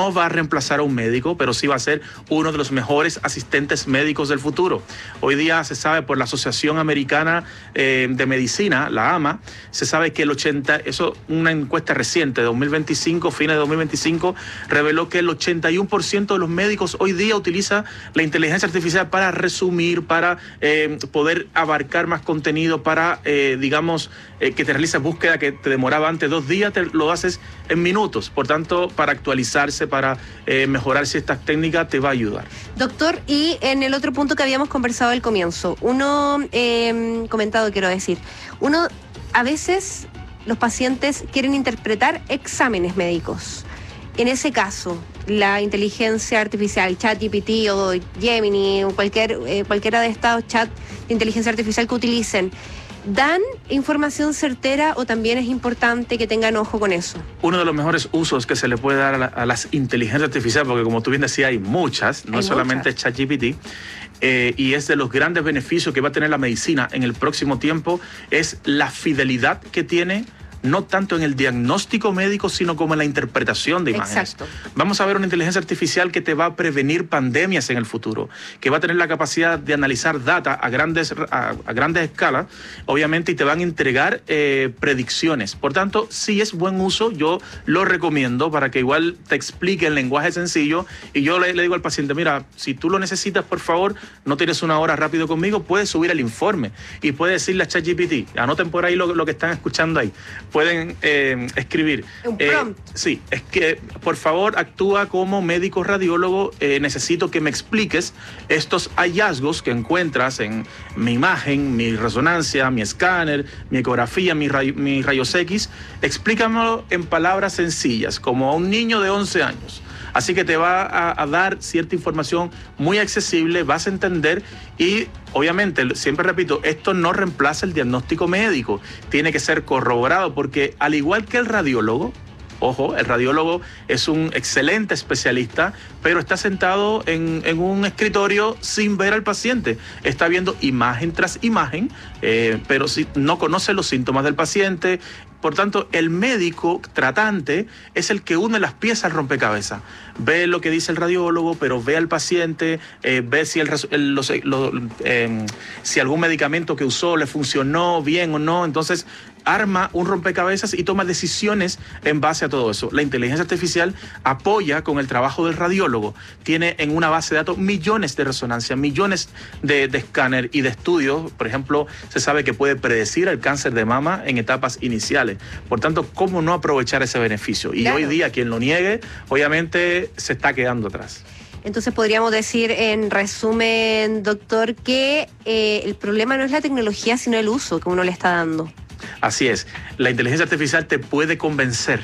no va a reemplazar a un médico, pero sí va a ser uno de los mejores asistentes médicos del futuro. Hoy día se sabe por la Asociación Americana eh, de Medicina, la A M A, se sabe que el ochenta, eso una encuesta reciente de dos mil veinticinco, fines de dos mil veinticinco, reveló que el ochenta y uno por ciento de los médicos hoy día utiliza la inteligencia artificial para resumir, para eh, poder abarcar más contenido, para, eh, digamos, eh, que te realices búsqueda que te demoraba antes dos días, te lo haces en minutos. Por tanto, para actualizarse, para eh, mejorar ciertas técnicas, te va a ayudar. Doctor, y en el otro punto que habíamos conversado al comienzo, uno, eh, comentado quiero decir, uno, a veces los pacientes quieren interpretar exámenes médicos. En ese caso, la inteligencia artificial, ChatGPT o Gemini o cualquier, eh, cualquiera de estos chats de inteligencia artificial que utilicen, ¿dan información certera o también es importante que tengan ojo con eso? Uno de los mejores usos que se le puede dar a, la, a las inteligencias artificiales, porque como tú bien decías, hay muchas, no hay solamente muchas. ChatGPT, eh, y es de los grandes beneficios que va a tener la medicina en el próximo tiempo, es la fidelidad que tiene, no tanto en el diagnóstico médico, sino como en la interpretación de imágenes. Exacto. Vamos a ver una inteligencia artificial que te va a prevenir pandemias en el futuro, que va a tener la capacidad de analizar data a grandes, a, a grandes escalas, obviamente, y te van a entregar eh, predicciones. Por tanto, si es buen uso, yo lo recomiendo para que igual te explique en lenguaje sencillo, y yo le, le digo al paciente, mira, si tú lo necesitas, por favor, no tienes una hora rápido conmigo, puedes subir el informe y puedes decirle a ChatGPT, anoten por ahí lo, lo que están escuchando ahí, pueden eh, escribir. Un prompt. Eh, sí, es que por favor actúa como médico radiólogo, eh, necesito que me expliques estos hallazgos que encuentras en mi imagen, mi resonancia, mi escáner, mi ecografía, mi ray, mis rayos X, explícamelo en palabras sencillas, como a un niño de once años. Así que te va a, a dar cierta información muy accesible, vas a entender y obviamente, siempre repito, esto no reemplaza el diagnóstico médico, tiene que ser corroborado porque al igual que el radiólogo, ojo, el radiólogo es un excelente especialista, pero está sentado en, en un escritorio sin ver al paciente. Está viendo imagen tras imagen, eh, pero si, no conoce los síntomas del paciente. Por tanto, el médico tratante es el que une las piezas al rompecabezas. Ve lo que dice el radiólogo, pero ve al paciente, eh, ve si, el, el, los, los, eh, si algún medicamento que usó le funcionó bien o no. Entonces, arma un rompecabezas y toma decisiones en base a todo eso. La inteligencia artificial apoya con el trabajo del radiólogo. Tiene en una base de datos millones de resonancias, millones de, de escáner y de estudios. Por ejemplo, se sabe que puede predecir el cáncer de mama en etapas iniciales. Por tanto, ¿cómo no aprovechar ese beneficio? Y claro, hoy día quien lo niegue, obviamente se está quedando atrás. Entonces podríamos decir en resumen, doctor, que eh, el problema no es la tecnología, sino el uso que uno le está dando. Así es, la inteligencia artificial te puede convencer.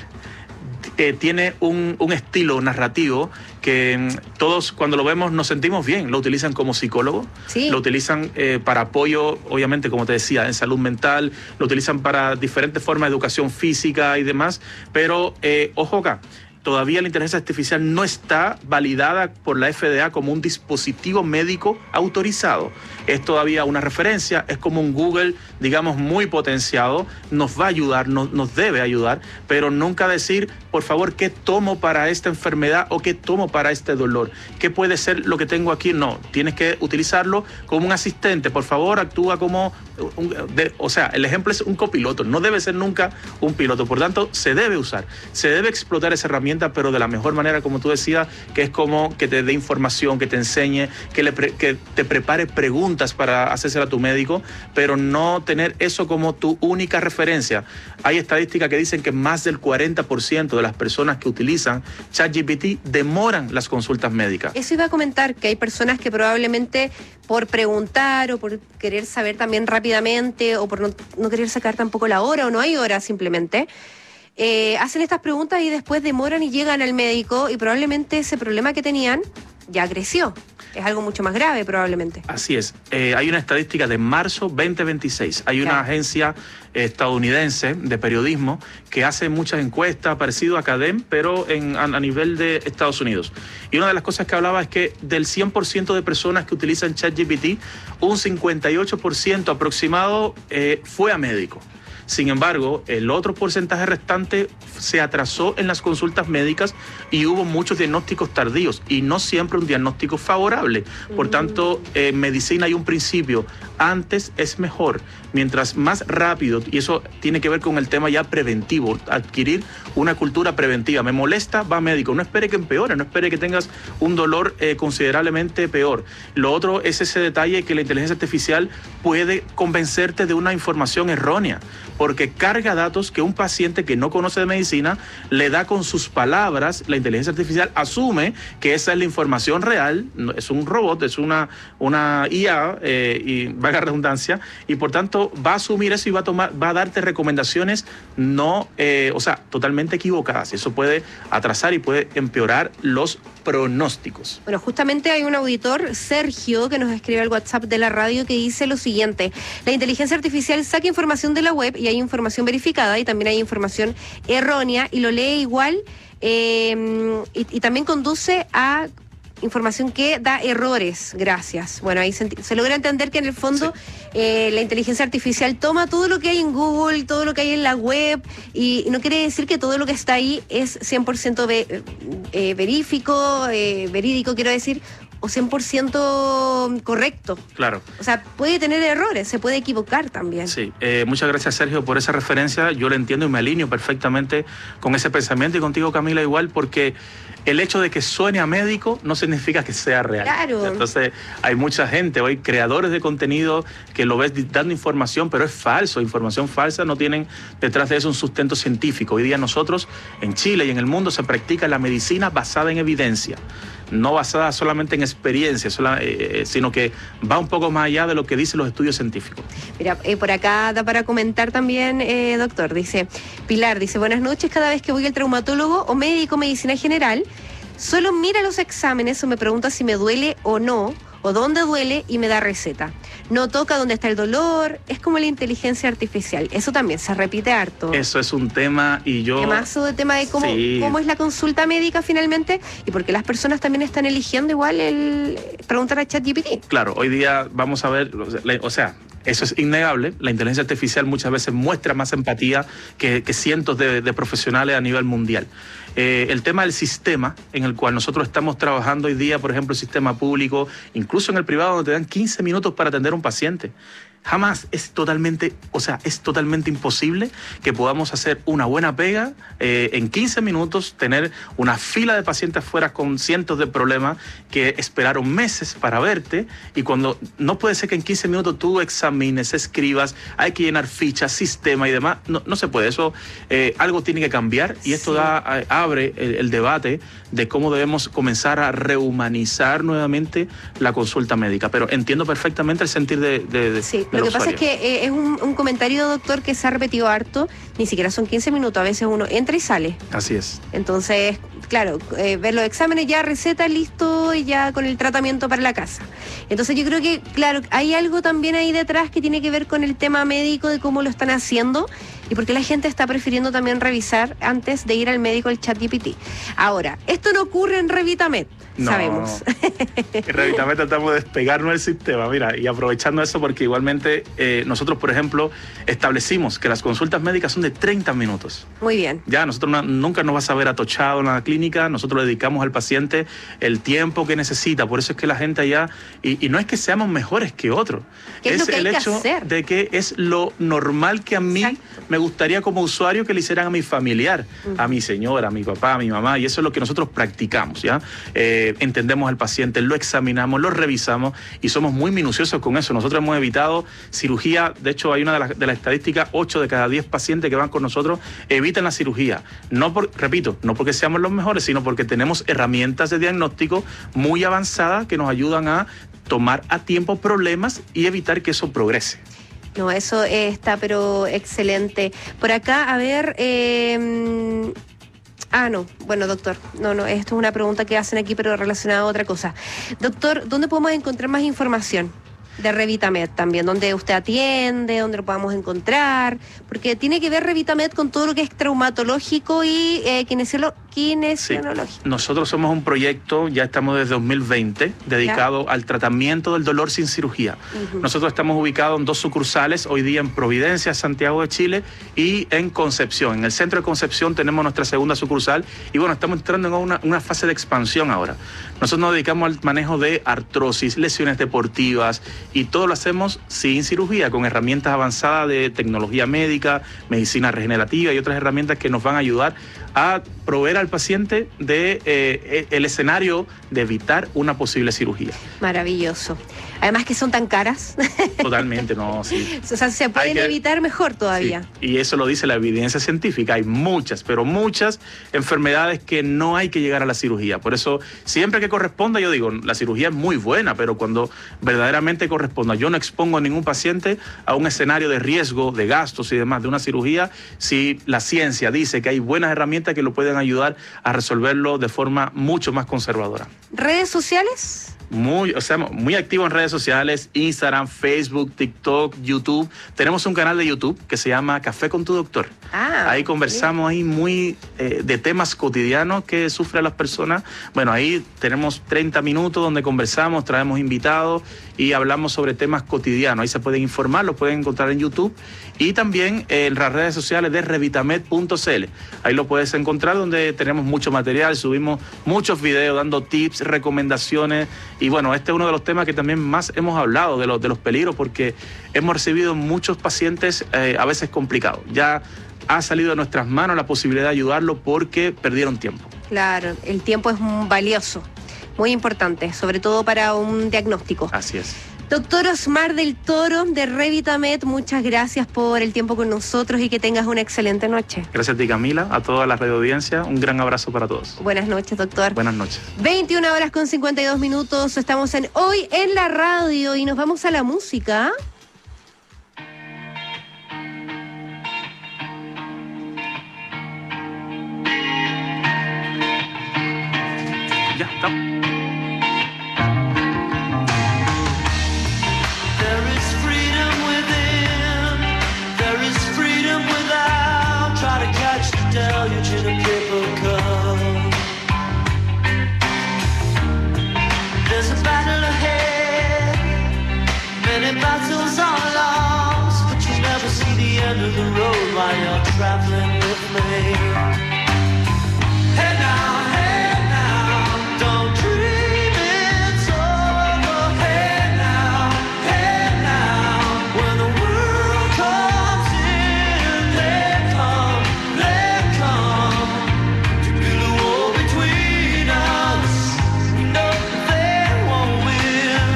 Eh, tiene un, un estilo narrativo que mm, todos cuando lo vemos nos sentimos bien. Lo utilizan como psicólogo, sí. Lo utilizan eh, para apoyo, obviamente, como te decía, en salud mental, lo utilizan para diferentes formas de educación física y demás, pero eh, ojo acá, todavía la inteligencia artificial no está validada por la F D A como un dispositivo médico autorizado. Es todavía una referencia, es como un Google, digamos, muy potenciado. Nos va a ayudar, nos, nos debe ayudar, pero nunca decir, por favor, ¿qué tomo para esta enfermedad o qué tomo para este dolor? ¿Qué puede ser lo que tengo aquí? No, tienes que utilizarlo como un asistente. Por favor, actúa como... Un, de, o sea, el ejemplo es un copiloto, no debe ser nunca un piloto. Por tanto, se debe usar, se debe explotar esa herramienta, pero de la mejor manera, como tú decías, que es como que te dé información, que te enseñe, que, le pre, que te prepare preguntas para hacérsela a tu médico, pero no tener eso como tu única referencia. Hay estadísticas que dicen que más del cuarenta por ciento de las personas que utilizan ChatGPT demoran las consultas médicas. Eso iba a comentar, que hay personas que probablemente por preguntar o por querer saber también rápidamente o por no, no querer sacar tampoco la hora o no hay hora simplemente, Eh, hacen estas preguntas y después demoran y llegan al médico y probablemente ese problema que tenían ya creció. Es algo mucho más grave probablemente. Así es. Eh, hay una estadística de marzo veinte veintiséis. Hay una claro. agencia estadounidense de periodismo que hace muchas encuestas parecido a Cadem, pero en, a, a nivel de Estados Unidos. Y una de las cosas que hablaba es que del cien por ciento de personas que utilizan ChatGPT, un cincuenta y ocho por ciento aproximado eh, fue a médico. Sin embargo, el otro porcentaje restante se atrasó en las consultas médicas y hubo muchos diagnósticos tardíos y no siempre un diagnóstico favorable. Por mm. tanto, en medicina hay un principio, antes es mejor. Mientras más rápido, y eso tiene que ver con el tema ya preventivo, adquirir una cultura preventiva. Me molesta, va a médico. No espere que empeore, no espere que tengas un dolor eh, considerablemente peor. Lo otro es ese detalle que la inteligencia artificial puede convencerte de una información errónea, porque carga datos que un paciente que no conoce de medicina le da con sus palabras. La inteligencia artificial asume que esa es la información real, es un robot, es una, una I A, eh, y valga la redundancia, y por tanto va a asumir eso y va a tomar, va a darte recomendaciones no, eh, o sea, totalmente equivocadas. Eso puede atrasar y puede empeorar los pronósticos. Bueno, justamente hay un auditor, Sergio, que nos escribe al WhatsApp de la radio que dice lo siguiente: la inteligencia artificial saca información de la web y hay información verificada y también hay información errónea y lo lee igual eh, y, y también conduce a información que da errores, gracias. Bueno, ahí se, se logra entender que en el fondo sí. eh, la inteligencia artificial toma todo lo que hay en Google, todo lo que hay en la web, y no quiere decir que todo lo que está ahí es cien por ciento ve, eh, verífico, eh, verídico, quiero decir, o cien por ciento correcto. Claro. O sea, puede tener errores, se puede equivocar también. Sí, eh, muchas gracias, Sergio, por esa referencia. Yo lo entiendo y me alineo perfectamente con ese pensamiento, y contigo, Camila, igual, porque el hecho de que suene a médico no significa que sea real. Claro. Entonces, hay mucha gente hoy, creadores de contenido, que lo ves dando información, pero es falso, información falsa, no tienen detrás de eso un sustento científico. Hoy día nosotros, en Chile y en el mundo, se practica la medicina basada en evidencia, no basada solamente en experiencia, sola, eh, sino que va un poco más allá de lo que dicen los estudios científicos. Mira, eh, por acá da para comentar también, eh, doctor, dice Pilar, dice, buenas noches, cada vez que voy al traumatólogo o médico medicina general, solo mira los exámenes o me pregunta si me duele o no, o dónde duele y me da receta. No toca dónde está el dolor, es como la inteligencia artificial. Eso también se repite harto. Eso es un tema y yo... Temazo de tema de cómo, sí. cómo es la consulta médica finalmente y porque las personas también están eligiendo igual el preguntar a ChatGPT. Claro, hoy día vamos a ver, o sea... Eso es innegable. La inteligencia artificial muchas veces muestra más empatía que, que cientos de, de profesionales a nivel mundial. Eh, el tema del sistema en el cual nosotros estamos trabajando hoy día, por ejemplo, el sistema público, incluso en el privado, donde te dan quince minutos para atender a un paciente. Jamás es totalmente, o sea, es totalmente imposible que podamos hacer una buena pega eh, en quince minutos, tener una fila de pacientes afuera con cientos de problemas que esperaron meses para verte, y cuando no puede ser que en quince minutos tú examines, escribas, hay que llenar fichas, sistema y demás, no, no se puede. Eso, eh, algo tiene que cambiar, y esto sí. da, abre el, el debate de cómo debemos comenzar a rehumanizar nuevamente la consulta médica. Pero entiendo perfectamente el sentir de, de, de sí. Lo que pasa es que eh, es un, un comentario, doctor, que se ha repetido harto, ni siquiera son quince minutos, a veces uno entra y sale. Así es. Entonces, claro, eh, ver los exámenes, ya receta, listo, y ya con el tratamiento para la casa. Entonces yo creo que, claro, hay algo también ahí detrás que tiene que ver con el tema médico, de cómo lo están haciendo, y porque la gente está prefiriendo también revisar antes de ir al médico el ChatGPT. Ahora, esto no ocurre en Revitamed, no, sabemos. En Revitamed tratamos de despegarnos del sistema, mira, y aprovechando eso, porque igualmente eh, nosotros, por ejemplo, establecimos que las consultas médicas son de treinta minutos. Muy bien. Ya, nosotros no, nunca nos vas a ver atochado en la clínica, nosotros le dedicamos al paciente el tiempo que necesita, por eso es que la gente allá, y, y no es que seamos mejores que otros, es, es lo que el hay hecho que hacer. de que es lo normal que a mí Exacto. me gustaría como usuario que le hicieran a mi familiar, uh-huh. a mi señora, a mi papá, a mi mamá, y eso es lo que nosotros practicamos, ¿ya? Eh, entendemos al paciente, lo examinamos, lo revisamos y somos muy minuciosos con eso. Nosotros hemos evitado cirugía, de hecho hay una de las de la estadísticas, ocho de cada diez pacientes que van con nosotros evitan la cirugía. No por, repito, no porque seamos los mejores, sino porque tenemos herramientas de diagnóstico muy avanzadas que nos ayudan a tomar a tiempo problemas y evitar que eso progrese. No, eso eh, está pero excelente. Por acá, a ver... Eh... Ah, no. Bueno, doctor, no, no, esto es una pregunta que hacen aquí, pero relacionada a otra cosa. Doctor, ¿dónde podemos encontrar más información de Revitamed también? ¿Dónde usted atiende? ¿Dónde lo podamos encontrar? Porque tiene que ver Revitamed con todo lo que es traumatológico y eh, kinesiolo- kinesiológico. Sí. Nosotros somos un proyecto, ya estamos desde dos mil veinte, dedicado ¿Ya? al tratamiento del dolor sin cirugía. Uh-huh. Nosotros estamos ubicados en dos sucursales, hoy día en Providencia, Santiago de Chile, y en Concepción. En el centro de Concepción tenemos nuestra segunda sucursal, y bueno, estamos entrando en una, una fase de expansión ahora. Nosotros nos dedicamos al manejo de artrosis, lesiones deportivas, y todo lo hacemos sin cirugía, con herramientas avanzadas de tecnología médica, medicina regenerativa y otras herramientas que nos van a ayudar a proveer al paciente de eh, el escenario de evitar una posible cirugía. Maravilloso. Además que son tan caras. Totalmente, no, sí. O sea, se pueden que, evitar mejor todavía. Sí, y eso lo dice la evidencia científica. Hay muchas, pero muchas enfermedades que no hay que llegar a la cirugía. Por eso, siempre que corresponda, yo digo, la cirugía es muy buena, pero cuando verdaderamente corresponda, yo no expongo a ningún paciente a un escenario de riesgo, de gastos y demás de una cirugía, si la ciencia dice que hay buenas herramientas que lo pueden ayudar a resolverlo de forma mucho más conservadora. ¿Redes sociales? Muy, o sea, muy activo en redes sociales, Instagram, Facebook, TikTok, YouTube. Tenemos un canal de YouTube que se llama Café con tu Doctor. Ah, ahí conversamos ahí muy eh, de temas cotidianos que sufren las personas. Bueno, ahí tenemos treinta minutos donde conversamos, traemos invitados y hablamos sobre temas cotidianos. Ahí se pueden informar, lo pueden encontrar en YouTube y también en las redes sociales de revitamed punto c l. Ahí lo puedes encontrar, donde tenemos mucho material, subimos muchos videos dando tips, recomendaciones. Y bueno, este es uno de los temas que también más hemos hablado, de los, de los peligros, porque hemos recibido muchos pacientes eh, a veces complicados. Ya ha salido de nuestras manos la posibilidad de ayudarlo porque perdieron tiempo. Claro, el tiempo es muy valioso, muy importante, sobre todo para un diagnóstico. Así es. Doctor Osmar del Toro de Revitamed, muchas gracias por el tiempo con nosotros y que tengas una excelente noche. Gracias a ti, Camila, a toda la radio audiencia, un gran abrazo para todos. Buenas noches, doctor. Buenas noches. veintiuna horas con cincuenta y dos minutos, estamos en Hoy en la Radio y nos vamos a la música. Ya, estamos. Deluge in a paper cup. There's a battle ahead, many battles are lost, but you never see the end of the road while you're traveling with me. Hey now, hey now, don't dream it's over. Hey now, hey now, when the world comes in, they come, they come to build a wall between us. No, they won't win.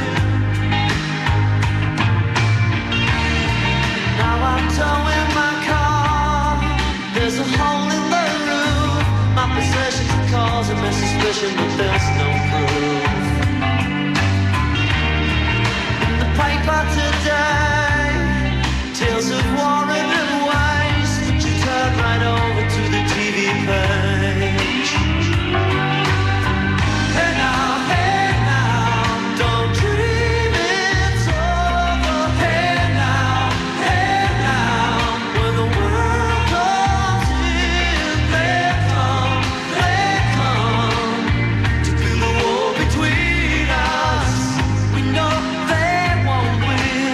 Now I'm towing my car. There's a hole in the roof. My possessions are causing me suspicion, but there's no proof. In the paper today, tales of war and waste, but you turn right over to the T V page. Hey now, hey now, don't dream it's over. Hey now, hey now, when the world comes in, they come, they come to build a wall between us. We know they won't win.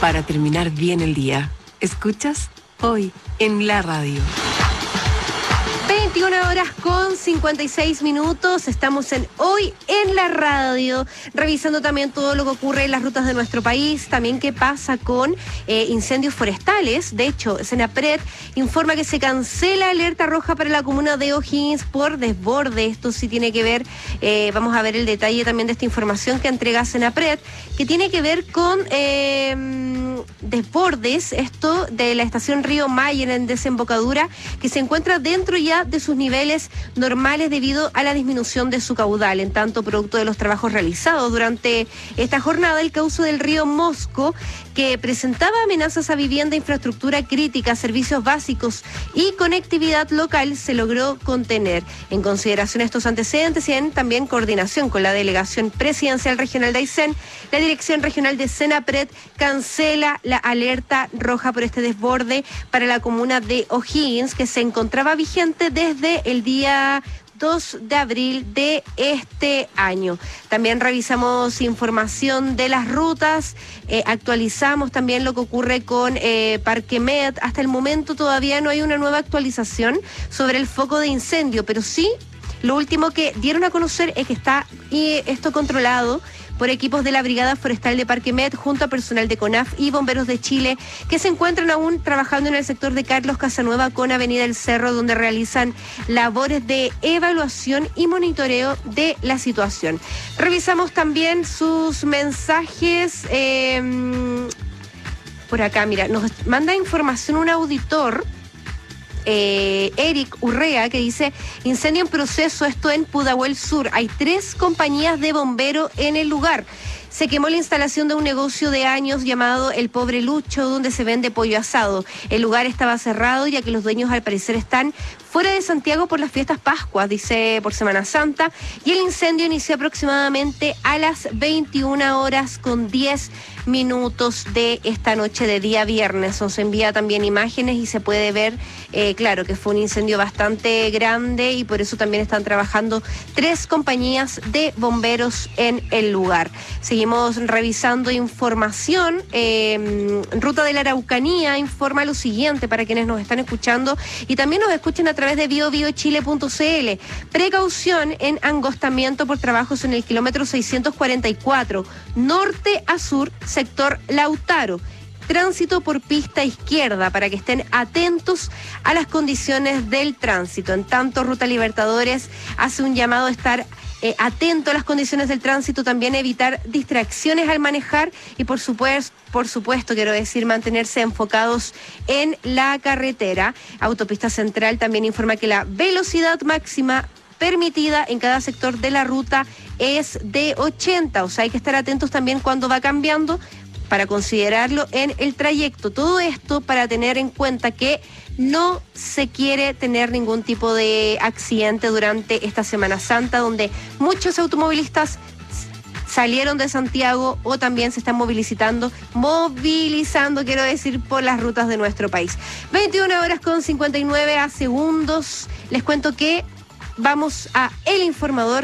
para terminar bien el día. ¿Escuchas? Hoy en la radio. veintiuna horas con cincuenta y seis minutos, estamos en Hoy en la Radio, revisando también todo lo que ocurre en las rutas de nuestro país, también qué pasa con eh, incendios forestales. De hecho, Senapred informa que se cancela alerta roja para la comuna de O'Higgins por desborde. Esto sí tiene que ver, eh, vamos a ver el detalle también de esta información que entrega Senapred, que tiene que ver con eh, desbordes, esto de la estación Río Mayer en desembocadura, que se encuentra dentro ya de sus niveles normales debido a la disminución de su caudal. En tanto, producto de los trabajos realizados durante esta jornada, el cauce del río Mosco, que presentaba amenazas a vivienda, infraestructura crítica, servicios básicos y conectividad local, se logró contener. En consideración a estos antecedentes y en también coordinación con la Delegación Presidencial Regional de Aysén, la Dirección Regional de Senapred cancela la alerta roja por este desborde para la comuna de O'Higgins, que se encontraba vigente desde el día dos de abril de este año. También revisamos información de las rutas, eh, actualizamos también lo que ocurre con eh, Parque Med. Hasta el momento todavía no hay una nueva actualización sobre el foco de incendio, pero sí, lo último que dieron a conocer es que está y esto controlado por equipos de la Brigada Forestal de Parque Med junto a personal de CONAF y Bomberos de Chile, que se encuentran aún trabajando en el sector de Carlos Casanueva con Avenida El Cerro, donde realizan labores de evaluación y monitoreo de la situación. Revisamos también sus mensajes. Eh, por acá, mira, nos manda información un auditor, Eh, Eric Urrea, que dice: incendio en proceso, esto en Pudahuel Sur. Hay tres compañías de bombero en el lugar. Se quemó la instalación de un negocio de años llamado El Pobre Lucho, donde se vende pollo asado. El lugar estaba cerrado, ya que los dueños al parecer están fuera de Santiago por las fiestas Pascuas, dice, por Semana Santa. Y el incendio inició aproximadamente a las veintiuna horas con diez minutos de esta noche de día viernes. Nos envía también imágenes y se puede ver, eh, claro, que fue un incendio bastante grande y por eso también están trabajando tres compañías de bomberos en el lugar. Seguimos revisando información. Eh, Ruta de la Araucanía informa lo siguiente para quienes nos están escuchando y también nos escuchen a través de bio bio chile punto c l. Precaución en angostamiento por trabajos en el kilómetro seiscientos cuarenta y cuatro, norte a sur, sector Lautaro. Tránsito por pista izquierda para que estén atentos a las condiciones del tránsito. En tanto, Ruta Libertadores hace un llamado a estar eh, atento a las condiciones del tránsito, también evitar distracciones al manejar y por supuesto, por supuesto, quiero decir, mantenerse enfocados en la carretera. Autopista Central también informa que la velocidad máxima permitida en cada sector de la ruta es de ochenta, o sea, hay que estar atentos también cuando va cambiando para considerarlo en el trayecto. Todo esto para tener en cuenta que no se quiere tener ningún tipo de accidente durante esta Semana Santa, donde muchos automovilistas salieron de Santiago o también se están movilizando, movilizando, quiero decir, por las rutas de nuestro país. veintiuna horas con cincuenta y nueve a segundos. Les cuento que vamos a El Informador.